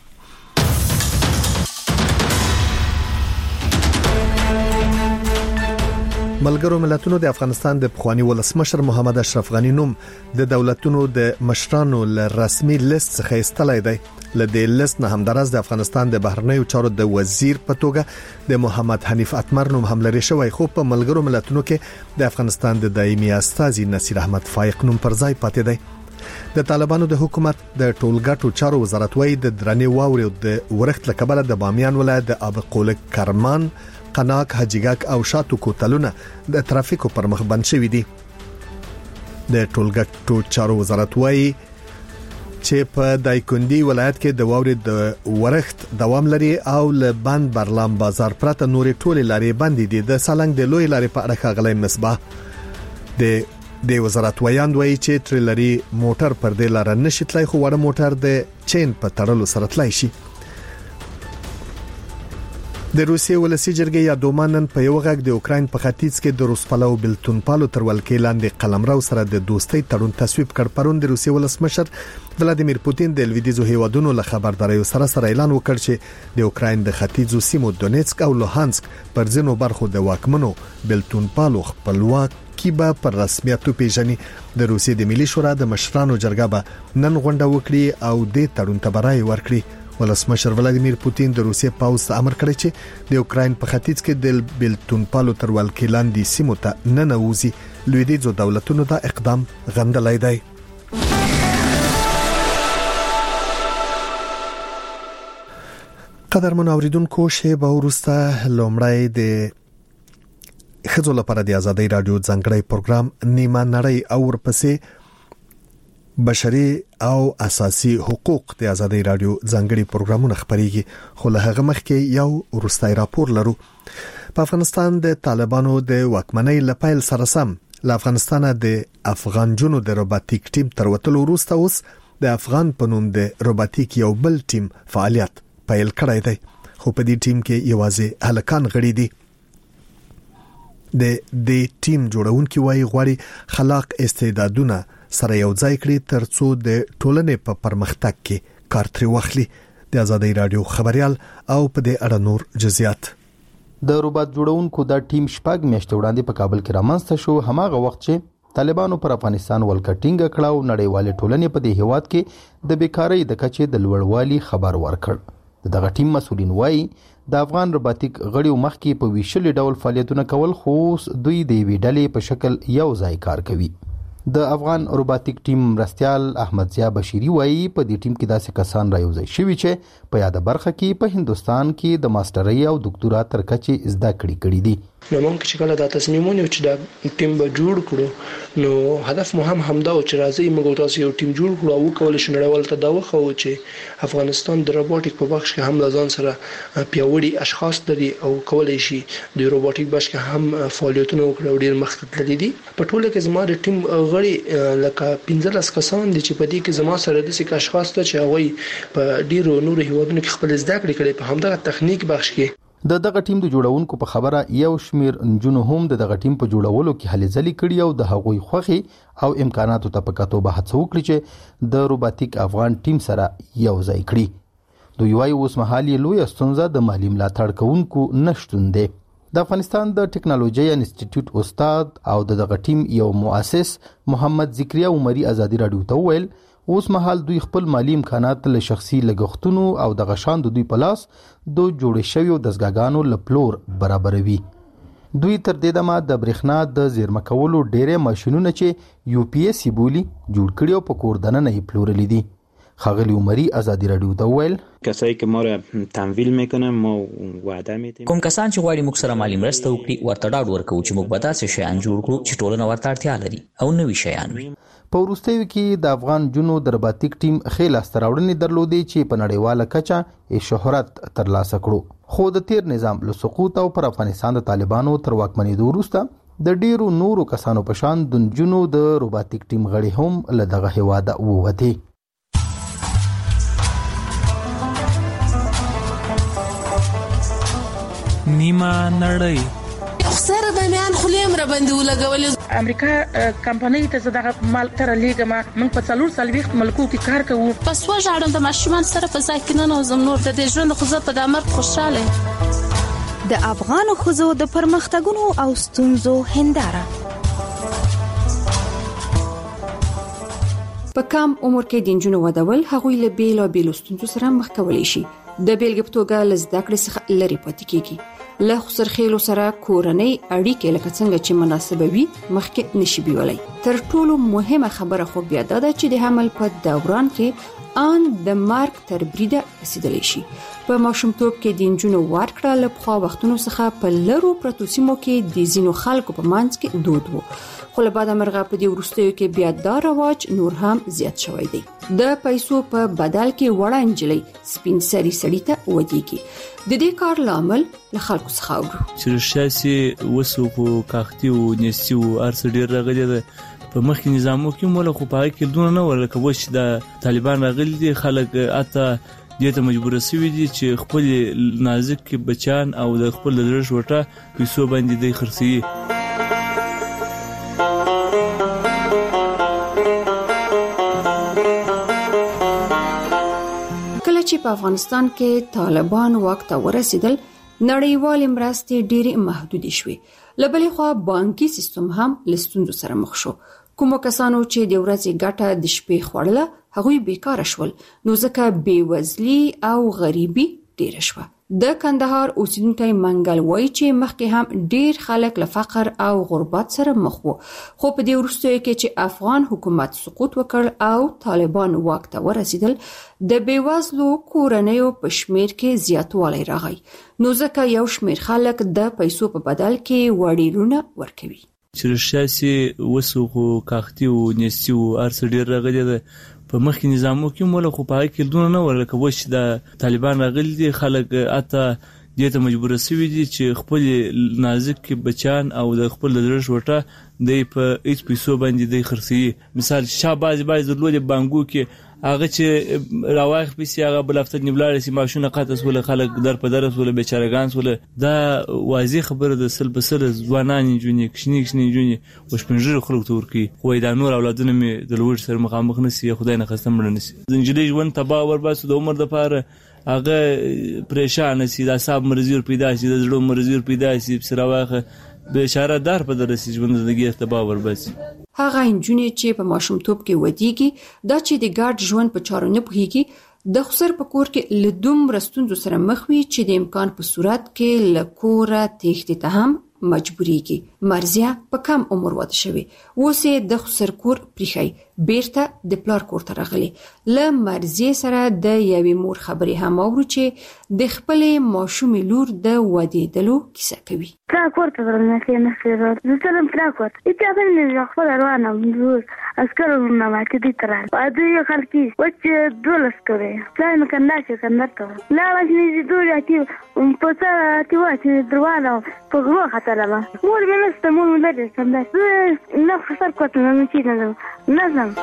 ملګرو ملتونو د افغانستان د پخوانی ولسمشر محمد اشرف غنی نوم د دولتونو د مشرانو ل رسمي لیست څخه ایستلای دی. ل دې لیست نه همدارس د افغانستان د بهرنیو چارو د وزیر په توګه د محمد حنیف اتمر نوم هم لري شوی. خو په ملګرو ملتونو کې د افغانستان د دایمي استازي نصیر احمد فایق نوم پر ځای پاتې دی. د طالبانو د حکومت د ټولګټو چارو وزارت وایي د درنې واوري د ورښت لکبل د بامیان ولایت د اب قولک کرمان قناق حجیګک او شاتو کوتلونه د ترافیکو پر مخ بند شوي دي. د ټولګټو چارو وزارت وایي چې په دایکندي ولایت کې د واوري د ورښت دوام لري او له بند برلام بازار پرته نورې ټولې لارې بندې دي. د سالنګ د لوی لارې په اړه ښاغلی مصباح د د وزارت ویاند وایي چې ټریلري موټر پر دې لار نشي تلای خو وړ موټر د چین په تړلو سره تلای شي. د روسیې ولسی جرګې یا دومانن په یو غږ د اوکراین په ختیځ کې د روسپالو بلتون پالو تر ولکې لاندې قلمرو سره د دوستۍ تړون تصویب کړ. پرون د روسیې ولسمشر ولادیمیر پوتین د لویدیزو هیوادونو له خبرداري سره سره اعلان وکړ چې د اوکراین د ختیځو سیمو دونیتسک او لوهانسک پر ځینو برخو د واکمنو بلتون پالو خپلواک کیبه پر رسمیت پیژني. د روسیې د ملي شورا د مشرانو جرګه به نن غونډه وکړي او د تړون ته برای ورکړي. ولسمشر ولادیمیر پوتین د روسیې پاوز امر کړی چې د اوکراین په ختیځ کې د بلتون پالو تر ولکې لاندې سیمو ته نه نوځي. لویدیځو دولتونو دا اقدام غندلای دی. قدرمن اوریدونکو شیبه وروسته لومړی د خځو لپاره د آزادۍ رادیو ځانګړی پروګرام نیمه نړۍ او ورپسې بشري او اساسي حقوق د آزادۍ رادیو ځانګړي پروګرامونه خبريږي. خو له هغه مخکې یو ورستای راپور لرو. په افغانستان د طالبانو د واکمنۍ لپاره سره سم له افغانستان د افغان جنو د روباتیک ټیم تر وتلو وروسته اوس د افغان په نوم د روباتیک یو بل ټیم فعالیت پیل کړی دی. خو په دې ټیم کې یوازې هلکان غړي دي. د دې ټیم جوړونکي وايي غواړي خلاق استعدادونه سره یو ځای کړي ترڅو د ټولنې په پرمختګ کې کار ترې واخلي. د آزادۍ رادیو خبريال او په دې اړه نور جزئیات. د روبات جوړونکو دا ټیم شپږ میاشتې وړاندې په کابل کې رامنځته شو. هماغه وخت چې طالبانو پر افغانستان ولکټینګ کړه او نړیوال ټولنې په دې هیواد کې د بیکاری د کچې د لوړوالي خبر ورکړ. دغه ټیم مسؤلین وایي د افغان روباتیک غړیو مخکې په ویشل ډول فعالیتونه کول خو دوی د وی ډلې په شکل یو ځای کار کوي. د افغان روباتیک ټیم مرستيال احمد ضیا بشيري وایي په دې ټیم کې داسې کسان رايوځي شوي چې په یاد برخه کې په هندستان کې د ماسترۍ او ډاکټرا تر کچې زده کړې کړې دي. نو موږ چې کله دا تصمیمونه چې دا ټیم به جوړ کړو نو هدف مو هم همدا و چې راځي موږ تاسو یو ټیم جوړ کړو او کول شي نړیوال ته دا وخو چې افغانستان د روباتیک په بخش کې هم ځان سره پیاوړي اشخاص لري او کولای شي د روباتیک بخش کې هم فعالیتونه وکړي ډیر مخکې تللي دي. په ټوله کې زما د ټیم غړي لکه پنځلس کسان دي چې په دې کې زما سره د څه اشخاص ته چې هغه په ډیرو نورو هیوادونو کې خپل زده کړې کړي په همدغه تخنیک بخش کې. د دغه ټیم د جوړونکو په خبره یو شمیر نجونو هم د دغه ټیم په جوړولو کې هلې ځلې کړي او د هغوی خوخي او امکاناتو ته په کتو به هڅه وکړي چې د روباتیک افغان ټیم سره یو ځای کړي. دوی وايي اوس مهال یې لویه ستونزه د مالی ملاتړ کوونکو نشتون دی. د افغانستان د ټکنالوژي انسټیټیوټ استاد او د دغه ټیم یو مؤسس محمد ذکریا عمری ازادي رادیو ته ویل اوس مهال دوی خپل مالی امکانات له شخصي لګښتونو او د غشان د دوی په لاس د جوړ شویو دستګاګانو لپلور برابروي. دوی تر دې دمه د برېښنا د زیرمه کولو ډېرې ماشینونه چې یو پی ایس بولی جوړ کړي او په کور دننه یې پلورلي دي. خاغلی عمری ازادي رادیو ته ویل کسایی که ما را تمویل میکنن ما وعده میدیم کوم کسان چې غواړي موږ سره مالی مرسته وکړي ورته ډاډ ورکوو چې موږ به داسې شیان جوړ کړو چې ټولنه ورته اړتیا لري او نوي شیان وي. په وروستیو کې د افغان جنو د روباتیک ټیم ښې لاسته راوړنې درلودې چې په نړیواله کچه شهرت ترلاسه کړو، خو د تیر نظام له سقوط او پر افغانستان د طالبانو تر واکمنېدو وروسته د ډیرو نورو کسانو په شان د جنو د روباتیک ټیم غړي هم له دغه هیواده ووتې. نیمه نړۍ سره به میان خلیم را باندې ولګولې. امریکا کمپنۍ ته زه دغه مال تر لیږم. موږ په څلور څلوېښت ملکو کې کار کوو. پس وژاړم د ماشومان سره په ځای کې ننوځم. نور د دې ژوند خو زه په دا مرګ خوشحاله یم. د افغانو ښځو د پرمختګونو او ستونزو هنداره. په کم عمر کې د نجونو ودول هغوی له بیلابېلو ستونزو سره مخ کولی شي. د بیلګې په توګه له زده کړې څخه لرې پاتې کېږي. له خسرخېلو سره کورنۍ اړیکې لکه څنګه چې مناسبه وي مخکې نشي بیولای. تر ټولو مهمه خبره خو بیا دا ده چې د حمل په دوران کې ان د مارک تر بریده رسیدلی شي. په ماشومتوب کې د نجونو ورکړه له پخوا وختونو څخه په لرو پرتو سیمو کې د ځینو خلکو په منځ کې دود وو، خو له بعده مرغه په دې وروستیو کې بیا دا رواج نور هم زیات شوی دی. د پیسو په بدل کې وړه نجلۍ سپین سري سړي ته ودیږي. د دې کار لامل له خلکو څخه اورو چې شاسي وسوکو کاختیو نسیو ارڅ ډیر راغلي ده په مخکې نظامو کې مولا خو پای کې دونه نه ورکه وش د طالبان راغلي دي. خلک اته دې ته مجبور شوي دي چې خپل نازک بچان او د خپل درش وټه پیسو باندې دی خرڅي. چې په افغانستان کې طالبان واک ته ورسېدل نړیوال مرستې ډېرې محدودې شوې. له بلې خوا بانکي سیستم هم له ستونزو سره مخ شو. کومو کسانو چې د ورځې ګټه د شپې خوړله هغوی بیکاره شول، نو ځکه بېوزلي او غریبي ډېره شوه. د کندهار اوسیدونکی منګل وایي چې مخکې هم ډېر خلک له فقر او غربت سره مخ وو، خو په دې وروستیو کې چې افغان حکومت سقوط وکړ او طالبان واک ته ورسېدل د بېوزلو کورنیو په شمیر کې زیاتوالی راغی، نو ځکه یو شمیر خلک د پیسو په بدل کې وړیرونه ورکوي. چې شاسي وسوکو کاختیو نسیو ارڅ ډیر راغلي ده په مخکې نظامو کې مولا خو پای کې دونه نه ورکه وش د طالبان راغلي دي. خلک اته دې ته مجبور شوي دي چې خپل نازک بچان او د خپل درش وټه د په هیڅ پیسو باندې دی خرڅي. مثال شاباز باز درلود بانګو کې هغه چې راوخ پیسې هغه بل هفته نیملاړ سي ماشونه قاطس ول خلک در په درس ول بیچارهګان ول. دا واضح خبره د سل بسل ځوانان جونی کښنی کښنی جونی وشپنجر خلک تور کی خو دا نور اولادونه می د لوړ سره مخامخ نسی خدای نه خستم مړ نسی. زنجلې ژوند تبا ور باسو د عمر د پاره هغه پریشان سي، د اعصاب مرزي پیدا سي، د زړه مرزي پیدا سي، سره واخه بشاره دار په درسي ژوند زندګي تبا ور باسي. هغه انجونې چې په ماشومتوب کې ودیږي دا چې د ګډ ژوند په چارو نه پوهیږي د خسر په کور کې له دومره ستونزو سره مخ وي چې د امکان په صورت کې له کوره تېښتې ته هم مجبوریږي. مرزیه په کم عمر واده شوی، اوس یې د خسر کور پریښی بیرته د پلار کور ته راغلی. له مرزیه سره د یوې مور خبرې هم اورو چې د خپلې ماشومې لور د ودېدلو کیسه کوي. پراکور ته ورنه کې نه خیرات زه تلم پراکور اته باندې ځخ خپل روانه وم اسکر ورنه ما کې دي ترال اده یو خلکی وچ دولس کوي پلان کنده چې کنده ته لا وځنی دوی اتی په سره اتی واچ دروازه په غو خطر ما مور مې نست مور مې لري کنده نه خسر کوته نه چې نه نه نه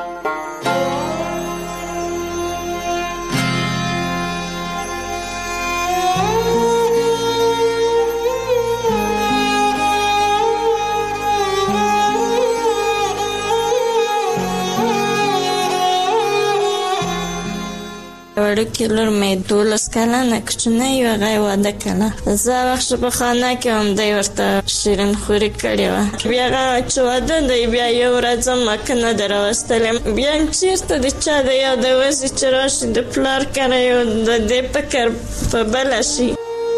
وړوکی لور مې دولس کلنه کوچنی وه، هغه یې واده کړه. زه وخت په خانه کې هم دی ورته شیرین خوري کړې وه. بیا هغه چې واده دی بیا یو ورځ هم مکه نه ده راوستلې. بیا هم چېرته د چا د یاده وځي چې راشي د پلار کره یو د دې فکر په بله شي.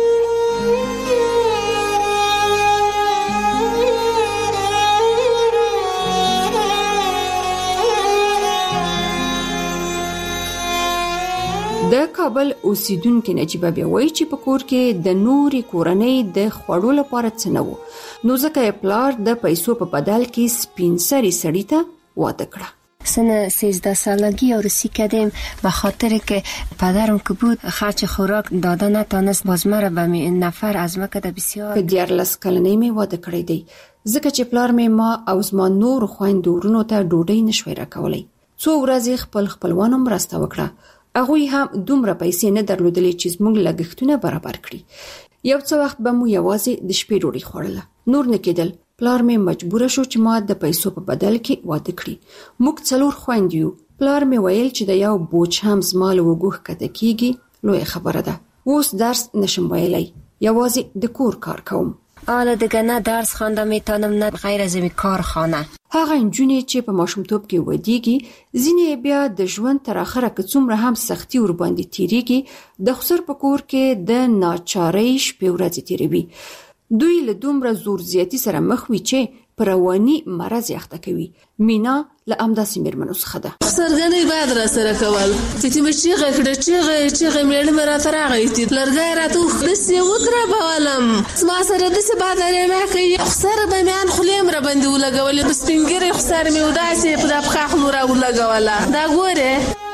د کابل اوسیدونکو نجيبه بیا وایي چې په کور کې د نوري کورنۍ د خوړو لپاره څه نه وو، نو ځکه یې پلار د پیسو په بدل کې سپین سری سړی ته واده کړه. سن سیزده سالگی عروسی کردیم به خاطر که پدرم که بود خرچ خوراک داده نتانست، باز مرا به نفر از مکه بسیار. په دیارلس کلنۍ مې واده کړی دی ځکه چې پلار مې ما او زما نور خویندو ورونو ته ډوډۍ نشوي راکولی. څو ورځې خپل خپلوانو مرسته وکړه، هغوی هم دومره پیسې نه درلودلې چې زموږ لګښتونه برابر کړي. یو څه وخت به مو یوازې د شپې ډوډۍ خوړله، نور نه کېدل. پلار مې مجبور شو چې ما د پیسو په بدل کې واده کړي. موږ څلور خویندې یو. پلار مې ویل چې د یو بوج هم زما له اوږو ښکته کېږي لویه خبره ده. اوس درس نشم ویلی، یوازې د کور کار کوم. حالا دیگه نه درس خوانده میتونم نه غیر از این کارخانه. هغه نجونې چې په ماشومتوب کې ودیږي ځینې بیا د ژوند تر اخره که څومره هم سختي ور باندې تیریږي د خسر په کور کې د ناچارۍ شپې ورځې تیروي. دوی له دومره زور زیاتی سره مخ وي چې پر رواني مرض یخته کوي. مینا له همداسې میرمنو څخه ده. سرګنې باید را سره کول چې مې چیغه کړه چیغه چیغه میړه مې را تر راغی چې لرګی راته داسې وکړه بولم زما سره داسې بادرې مې کوي خسر به مې ان خولې مې را باندې ولګولې په سپینګرې خسر مې وداسې په د پخاخ نور ولګوله. دا ګوره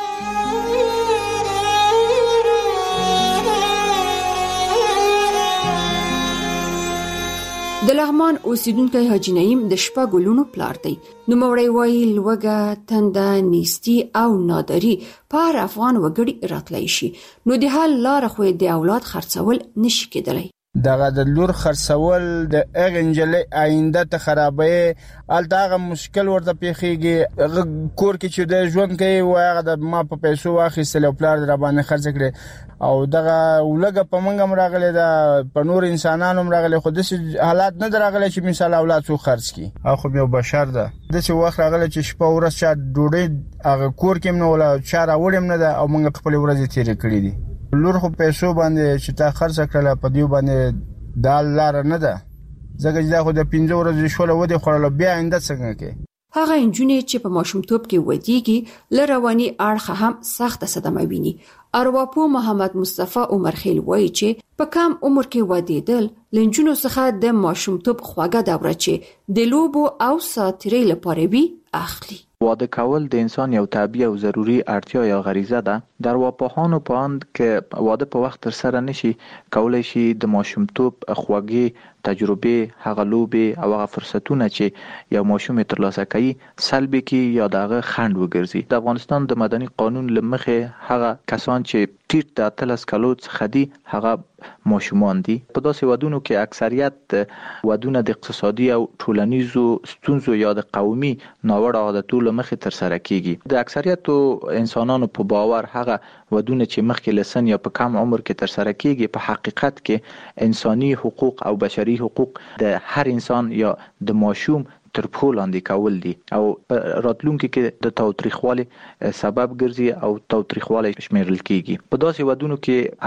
د لغمان اوسیدونکی حاجی نعیم د شپږ لونو پلار دی. نوموړی وایي لوږه، تنده، نیستي او ناداري په هر افغان وګړي راتلی شي، نو د حل لاره خو د اولاد خرڅول نشي کېدلی. دغه د لور خرڅول د هغې نجلۍ آینده ته خرابوي، هلته هغه مشکل ورته پیښیږي. هغه کور کې چې د ژوند کوي وایي هغه د ما په پیسو واخیستل او پلار د راباندې خرڅ کړې، او دغه ولګه په موږ هم راغلی ده، په نور انسانانو هم راغلی، خو داسې حالات نه ده راغلی چې مثال اولاد څوک خرڅ کړي. او خو یو بشر ده، داسې وخت راغلی چې شپه ورځ چا ډوډۍ هغه کور کې هم نه وله، چا راوړې هم نه ده، او موږ خپلې ورځې تېرې کړي دي. لور خو پیسو باندې چې تا خرڅ کړله په دیو باندې دا لاره نه ده، ځکه چې دا خو د پنځه ورځې شوله ودې خوړله، بیا آینده څنګه کوي؟ هغه نجونې چې په ماشومتوب کې ودیږي له رواني اړخه هم سخته صدمه ویني. ارواپوه محمد مصطفی عمرخیل وایي چې په کم عمر کې ودیدل له نجونو څخه د ماشومتوب خواږه دوره چې د لوبو او ساتیرۍ لپاره وي اخلي. واده کول د انسان یو طبیعي او ضروری اړتیا یا غریزه ده. در ارواپوهانو په اند که واده په وخت تر سره نشي کولای شي د ماشومتوب خوږې تجربه، هغه لوبې او هغه فرصتونه چې یو ماشوم ترلاسه کوي سلبي کی یا دغه خند وګرځي. د افغانستان د مدني قانون لمخه هغه کسان چې ټیټ د اتلس کلو څخه دي هغه ماشومان دي. په داسې ودونو کې اکثریت ودونه د اقتصادي او ټولنیزو ستونزو یا د قومي ناوړه عادتو لمخه تر سره کیږي. د اکثریت انسانانو په باور هغه ودونه چې مخکې لسن یا په کم عمر کې تر سره کیږي په حقیقت کې انساني حقوق او بشري حقوق د هر انسان یا د ماشوم تر پښو لاندې کول دي او راتلونکي کې د تاوتریخوالي سبب ګرځي او تاوتریخوالي شمیرل کیږي. په داسې ودونو کې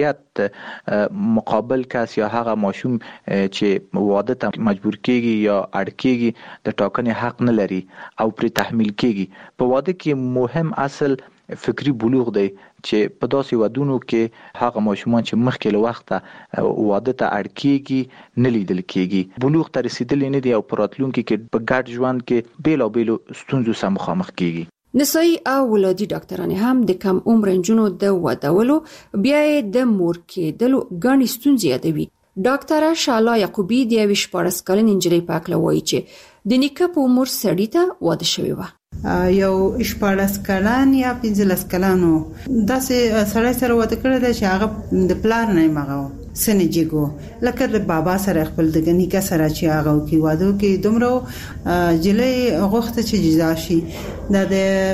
اکثریت مقابل کس یا هغه ماشوم چې واده ته مجبور کیږي یا اړ کیږي د ټاکنې حق نه لري او پر تحمیل کیږي. په واده کې مهم اصل فکری بلوغ دی چې په داسې ودونو کې هغه ماشومان چې مخکې له وخته واده ته اړ کیږي نه لیدل کیږي. بلوغ ته رسیدل نه دي او په راتلونکي کې په ګډ ژوند کې بیلابیلو ستونزو سره مخامخ کیږي. نسایي او ولادي ډاکټرانې هم د کم عمر نجونو د ودولو بیا د مور کېدلو غني ستونزې یادوي. ډاکټره شالا یعقوبی د یو شپږ کلن نجلۍ په اړه وایي چې د نیکه په عمر سړی ته واده شوی و. یو شپږ کلن یا پنځلس کلن داسې سړی سره واده کړی دی چې هغه د پلار نه مغه سنجيګو لکه د بابا سره خپل د نیکه سره چې هغه کې واده کې دومره جلې غوښته چې جزا شي د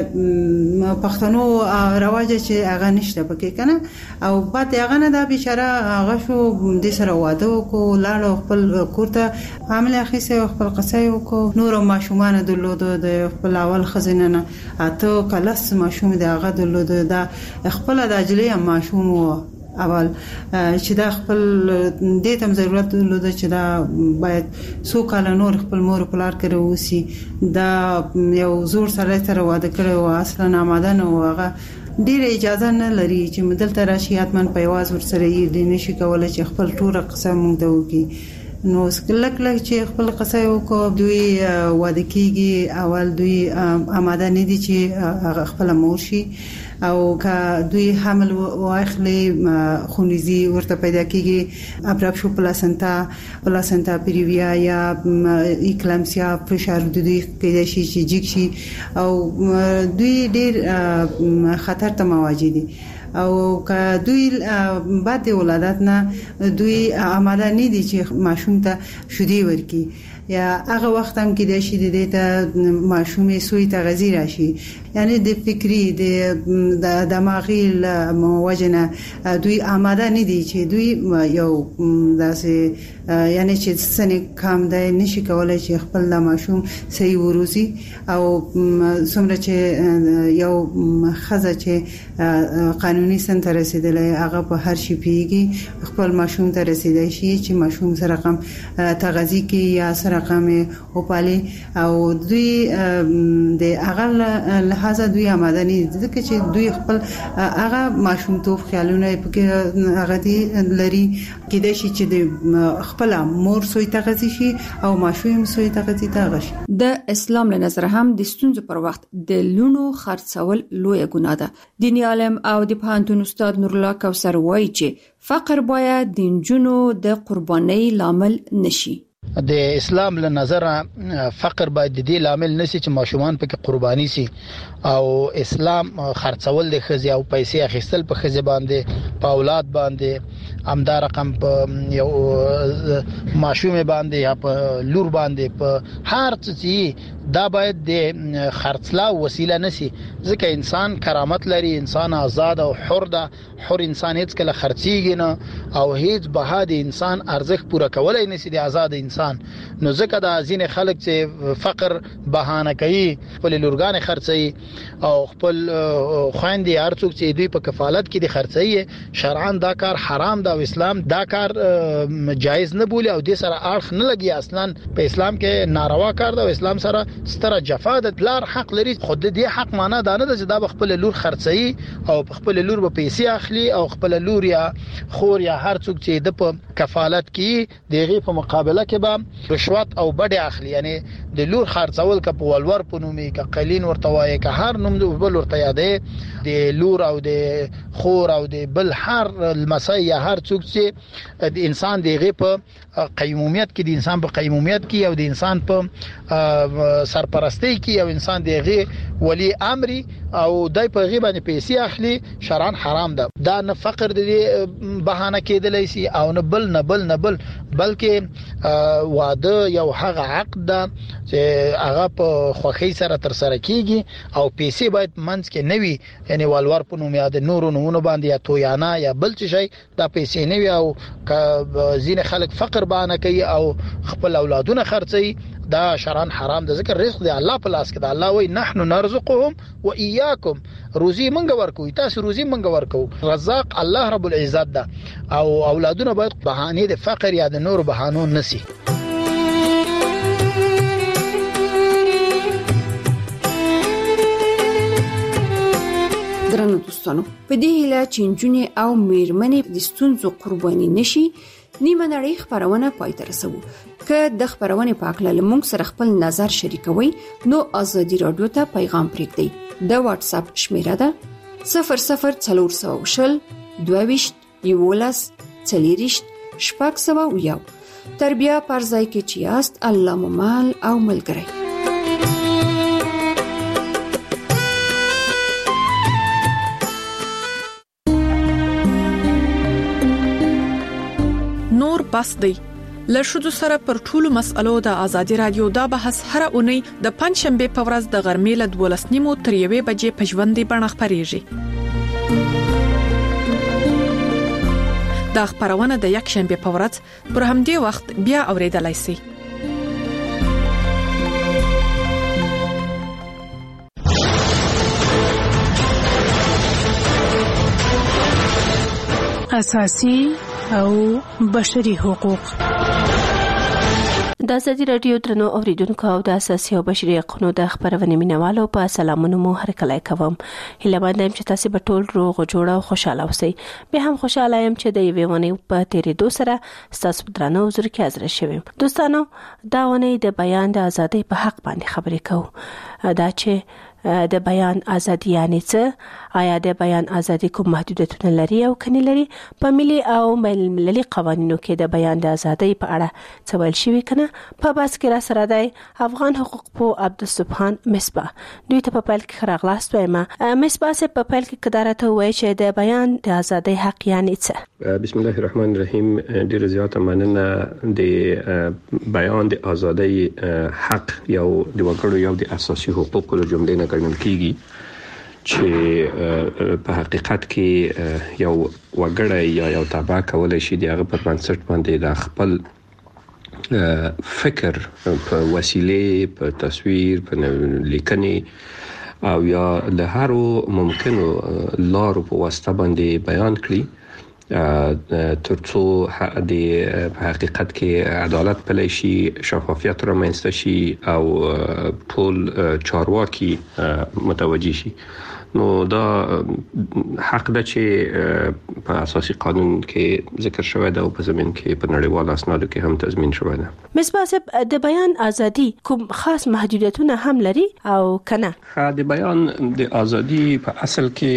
پښتنو رواج چې هغه نشته پکې کنه او بعد هغه نه دا بیچاره هغه شو د سره واده کو لاړ خپل کوته عامل اخیسه خپل قصې کو نور ماشومان درلود د خپل اول خزینه نه اته کلاس ماشوم د هغه درلود دا خپل د اجلې ماشوم اول چې دا خپل د تم ضرورت درلود چې دا باید سو کال نور خپل مور پلار کړو وسی دا یو زور سره سره واده کړو اصلا آماده نه وغه ډیر اجازه نه لري چې مدل تر شیاتمن پیواز ور سره یې نشي کولای چې خپل ټول قسم مونږ ته وکي نو سکلک لک چې خپل قصې وکړو دوی واده کیږي اول دوی آماده نه دي چې خپل مور شي او که دوی حمل واخلي خونریزي ورته پیدا کیږي ابراب شو پلاسنتا پلاسنتا پیریویا یا ایکلامسیا فشار د دوی کېدای شي چې جګ شي او دوی ډیر خطر ته مواجه دي او که دوی بعد ولادت نه دوی آماده نه دي چې ماشوم ته شودي ورکي یا هغه وخت هم کې د شي د ته ماشومې سوی تغذی راشي یعنی د فکری د دماغي موجنه دوی آماده نه دي چې دوی یو داسې یعنی چې سنې کام د نشي کولای چې خپل د ماشوم صحیح وروزي او څومره چې یو خزه چې قانوني سن ته رسیدلې هغه په هر شي پیږي خپل ماشوم ته رسیدای شي چې ماشوم سره کوم تغذی کې یا سره رقم او پالي او دوی د اغل لحاظه دوی آماده نه دي چې دوی خپل هغه ماشومتوب خیالونه پکې هغه دي لري کېدای شي چې د خپل مور سوی تغذی شي او ماشوم سوی تغذی تغشي د اسلام له نظر هم د ستونزو پر وخت د لونو خرڅول لوی ګناه ده. دیني عالم او د پوهنتون استاد نور الله کوثر وایي چې فقر باید د جنونو د قربانۍ لامل نشي. د اسلام له نظر فقر باید د دې لامل نشي چې ماشومان پکې قرباني سي او اسلام خرڅول د خزي او پیسې اخیستل په خزي باندې په اولاد باندې امدا رقم په یو ماشوم باندې یا په لور باندې په هر څه دا باید د خرڅلا وسیله نشي ځکه انسان کرامت لري انسان آزاد او حر ده حر انسان هیڅ کله خرڅيږي نه او هیڅ بها د انسان ارزښت پوره کولای نشي د آزاد انسان نو ځکه د ازین خلک چې فقر بهانه کوي خپل لورګان خرڅي او خپل خويندې ارڅوک چې دوی په کفالت کې د خرڅي شرعاً دا کار حرام ده او اسلام دا کار جایز نه بولي او د سره اړخ نه لګي اصلا په اسلام کې ناروا کار ده او اسلام سره ستره جفا ده لار حق لري خود دې حق معنا دا نه ده چې دا خپل لور خرڅي او خپل لور په پیسې اخلي او خپل لور یا خور یا هر څوک چې د په کفالت کې دغه په مقابله کې به رشوت او بډې اخلي یعنی د لور خرڅول ک په ولور په نومي ک قلین ورته وایي ک هر نوم د بل ورته یادې د لور او د خور او د بل هر المسای یا هر څوک چې د انسان دغه په قیمومیت کې د انسان په قیمومیت کې او د انسان په سرپرستی کې او انسان دغه ولی امر او دای په غیبه نه پیسې اخلي شرعاً حرام ده دا نه فقر د بهانه کېدلی سي او نه بل نه بل نه بل بلکې واده یو هغه عقد ده چې هغه په خوخي سره تر سره کیږي او پیسې باید منځ کې نوي یعنی والور په نوم یاد نورو نمونه باندې یا تویانا یا بل څه شي دا پیسې نوي او ځین خلک فقر باندې کوي او خپل اولادونه خرڅي دا شرعاً حرام ده ذکر رزق دی الله په لاس کې ده الله وای نحنو نرزقهم واياكم روزي منګ ورکو تاسو روزي منګ ورکو رزاق الله رب العزت ده او اولادونه باید بهانه د فقر یا د نور بهانو نسی. درنو دوستانو په دې هیله چې نجونې او میرمنې د ستونزو قرباني نشي نیمه نړۍ خبرونه پای ته رسوو. که د خبرونه په اړه لمونږ سره خپل نظر شریکوي نو ازادي رادیو ته پیغام پرېږدئ. د واتس اپ شمیره ده صفر صفر څلور سوه شل دوه ویشت یولس څلېرویشت شپږ سوه او یو. تر بیا پر ځای کې چې یاست الله مو مال او ملګری. بس دی. له ښځو سره پر ټولو مسألو د ازادي رادیو دا بحث هر اونۍ د پنځ شنبه په ورځ د غرمې له دولس نیمو تر یوې بجې په ژوندۍ بڼه خپرېږي. دا خبرونه د یک شنبه په ورځ پر همدې وخت بیا اوریدلای شئ. اساسي او بشري حقوق. د ازادي رادیو درنو اوریدونکو او د اساسي او بشري حقوقو د خبرونه مینوالو په سلامونو مو هرکلی کوم. هیله مند یم چې تاسو به ټول روغ جوړ او خوشاله اوسئ. به هم خوشاله یم چې د یوې ونې په تیرېدو سره تاسو درنو حضور کې حاضر شوم. دوستانو دا ونې د بیان د ازادۍ په حق باندې خبرې کوو. دا چې د بیان ازادي یعنی څه؟ آیا د بیان ازادي کوم محدودیتونه لري او کني لري؟ په ملي او بین المللي قوانینو کې د بیان د ازادۍ په اړه څه ویل شوی کنه؟ په بس کې را سره دی افغان حقوق پو عبدالسبحان مصباح. دوی ته په پیل کې خراغلاست وایم. مصباح سه په پیل کې قدرت وایي چې د بیان د ازادۍ حق یعنی څه؟ بسم الله الرحمن الرحیم. ډیر زیاته مننه. د بیان د ازادۍ حق یو د وګړو یو د اساسي حقوقو له جملې نه ګڼل کیږي چې په حقیقت کې یو وګړی یا یو تابع کولای شي دغه په بنسټ باندې د خپل فکر په وسیله په تصویر په لیکنې او یا له هر ممکنو لارو په واسطه باندې بیان کړي ترڅو د حقیقت کې عدالت پلی شي، شفافیت رامنځته شي او ټول چارواکي متوجي شي. نو دا حق ده چې په اساسي قانون کې ذکر شوی ده او په زمين کې په نړیوالو اسنادو کې هم تضمین شوی ده. مصباح صاحب د بیان ازادي کوم خاص محدودیتونه هم لري او کنه؟ د بیان د ازادي په اصل کې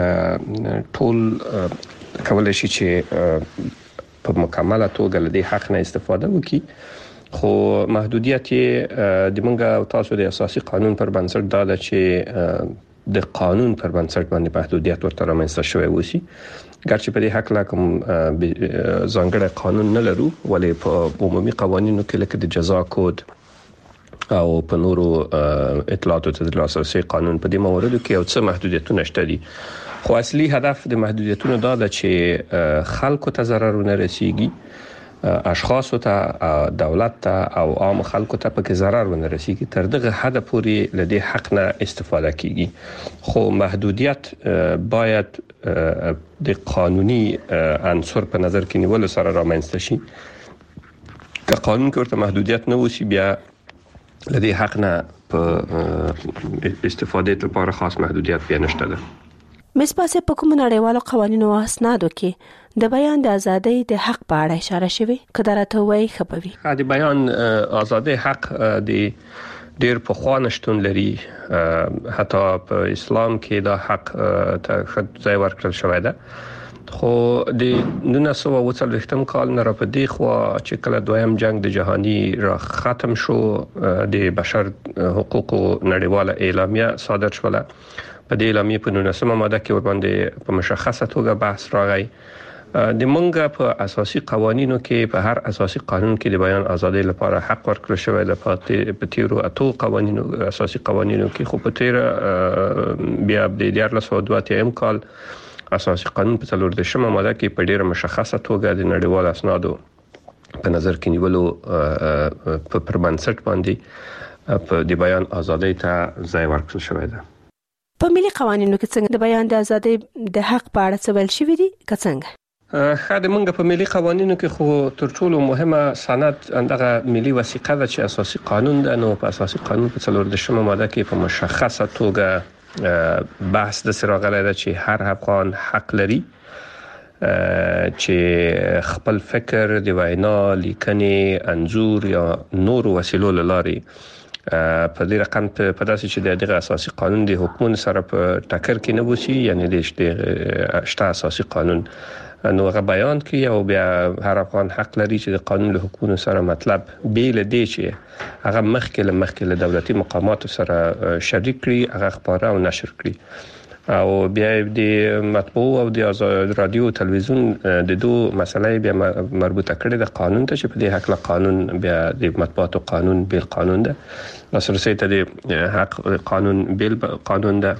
ټول کولای شي چې په مکمله توګه له دې حق نه استفاده وکړي، خو محدودیت د منګه او تاسو د اساسي قانون پر بنسټ دا ده چې د قانون پر بنسټ باندې محدودیت ورته رامنځته شوی وسی. ګرچې په دې حق لا کوم ځانګړی قانون نه لرو، ولې په عمومي قوانینو کې لکه د جزا کود او په نورو اطلاعاتو ته د لاسرسي قانون په دې مواردو کې یو څه محدودیتونه شته دي. خو اصلي هدف د محدودیتونو دا ده چې خلکو ته ضرر نه رسیږي، اشخاصو ته، دولت ته او عام خلکو ته پکې ضرر ونه رسیږي. تر دغه حد پورې له دې حق نه استفاده کیږي. خو محدودیت باید د قانوني عنصر په نظر کې نیول سره رامنځته شي. که قانون کې ورته محدودیت نه وسی، بیا له دې حق نه په استفاده لپاره خاص محدودیت بیا نشته ده. مصباح صاحب په کوم نړیوالو قوانینو او اسنادو کې د بیان د ازادۍ د حق په اړه اشاره شوی؟ قدرت وایي خبري د بیان ازادۍ حق د ډیر په خوا نشټون لري. حتی په اسلام کې دا حق ته ځای ورکړل شوی ده. خو د نولس سوه اوه څلوېښتم کال نه را پدې خوا چې کله دویم جنگ د جهانی را ختم شو، د بشر حقوقو نړیواله اعلامیه صادر شوله. په دې اعلامیه په نولسمه ماده کې ور باندې په مشخصه توګه بحث راغی. د منګه په اساسي قوانینو کې په هر اساسي قانون کې د بیان ازادۍ لپاره حق ورکړل شوی د په تیرو اتو قوانینو اساسي قوانینو کې. خو په تیر بیا د دیارلس سوه دوه اتیا کال اساسي قانون په څلور دېرشمه ماده کې په ډیره مشخصه توګه د نړیوالو اسنادو په نظر کې نیولو په پربنسټ باندې په د بیان ازادۍ ته ځای ورکړل شوی ده. په ملي قوانینو کې څنګه د بیان د ازادۍ د حق په اړه څه ویل شوی دي؟ که څنګه؟ خاله منګه په ملي قوانینو کې خو تر ټولو مهمه سند اندغه ملي وثیقه ده چې اساسي قانون ده. نو په اساسي قانون په څلور دېرشمه ماده کې په مشخصه توګه بحث د سراغله ده چې هر افغان حق لري چې خپل فکر د وینا، لیکنې، انځور یا نور وسیلو لاري په دې رقم په داسې چې دغه اساسي قانون د حکومت سره په ټکر کې نه وسی، یعنی د شته اساسي قانون نو هغه بیان کوي او بیا هر افغان حق لري چې د قانون له حکومت سره مطلب بیل دی چې هغه مخکې له مخکې له دولتي مقاماتو سره شریک کړي، هغه خبره او نشر کړي. او بیا د مطبوع او د رادیو تلویزیون د دوه مسلې بیا مربوطه کړي د قانون ته چې په دې حق له قانون بیا د مطبوعاتو قانون بیل قانون ده لاسرسي ته د حق قانون بیل قانون ده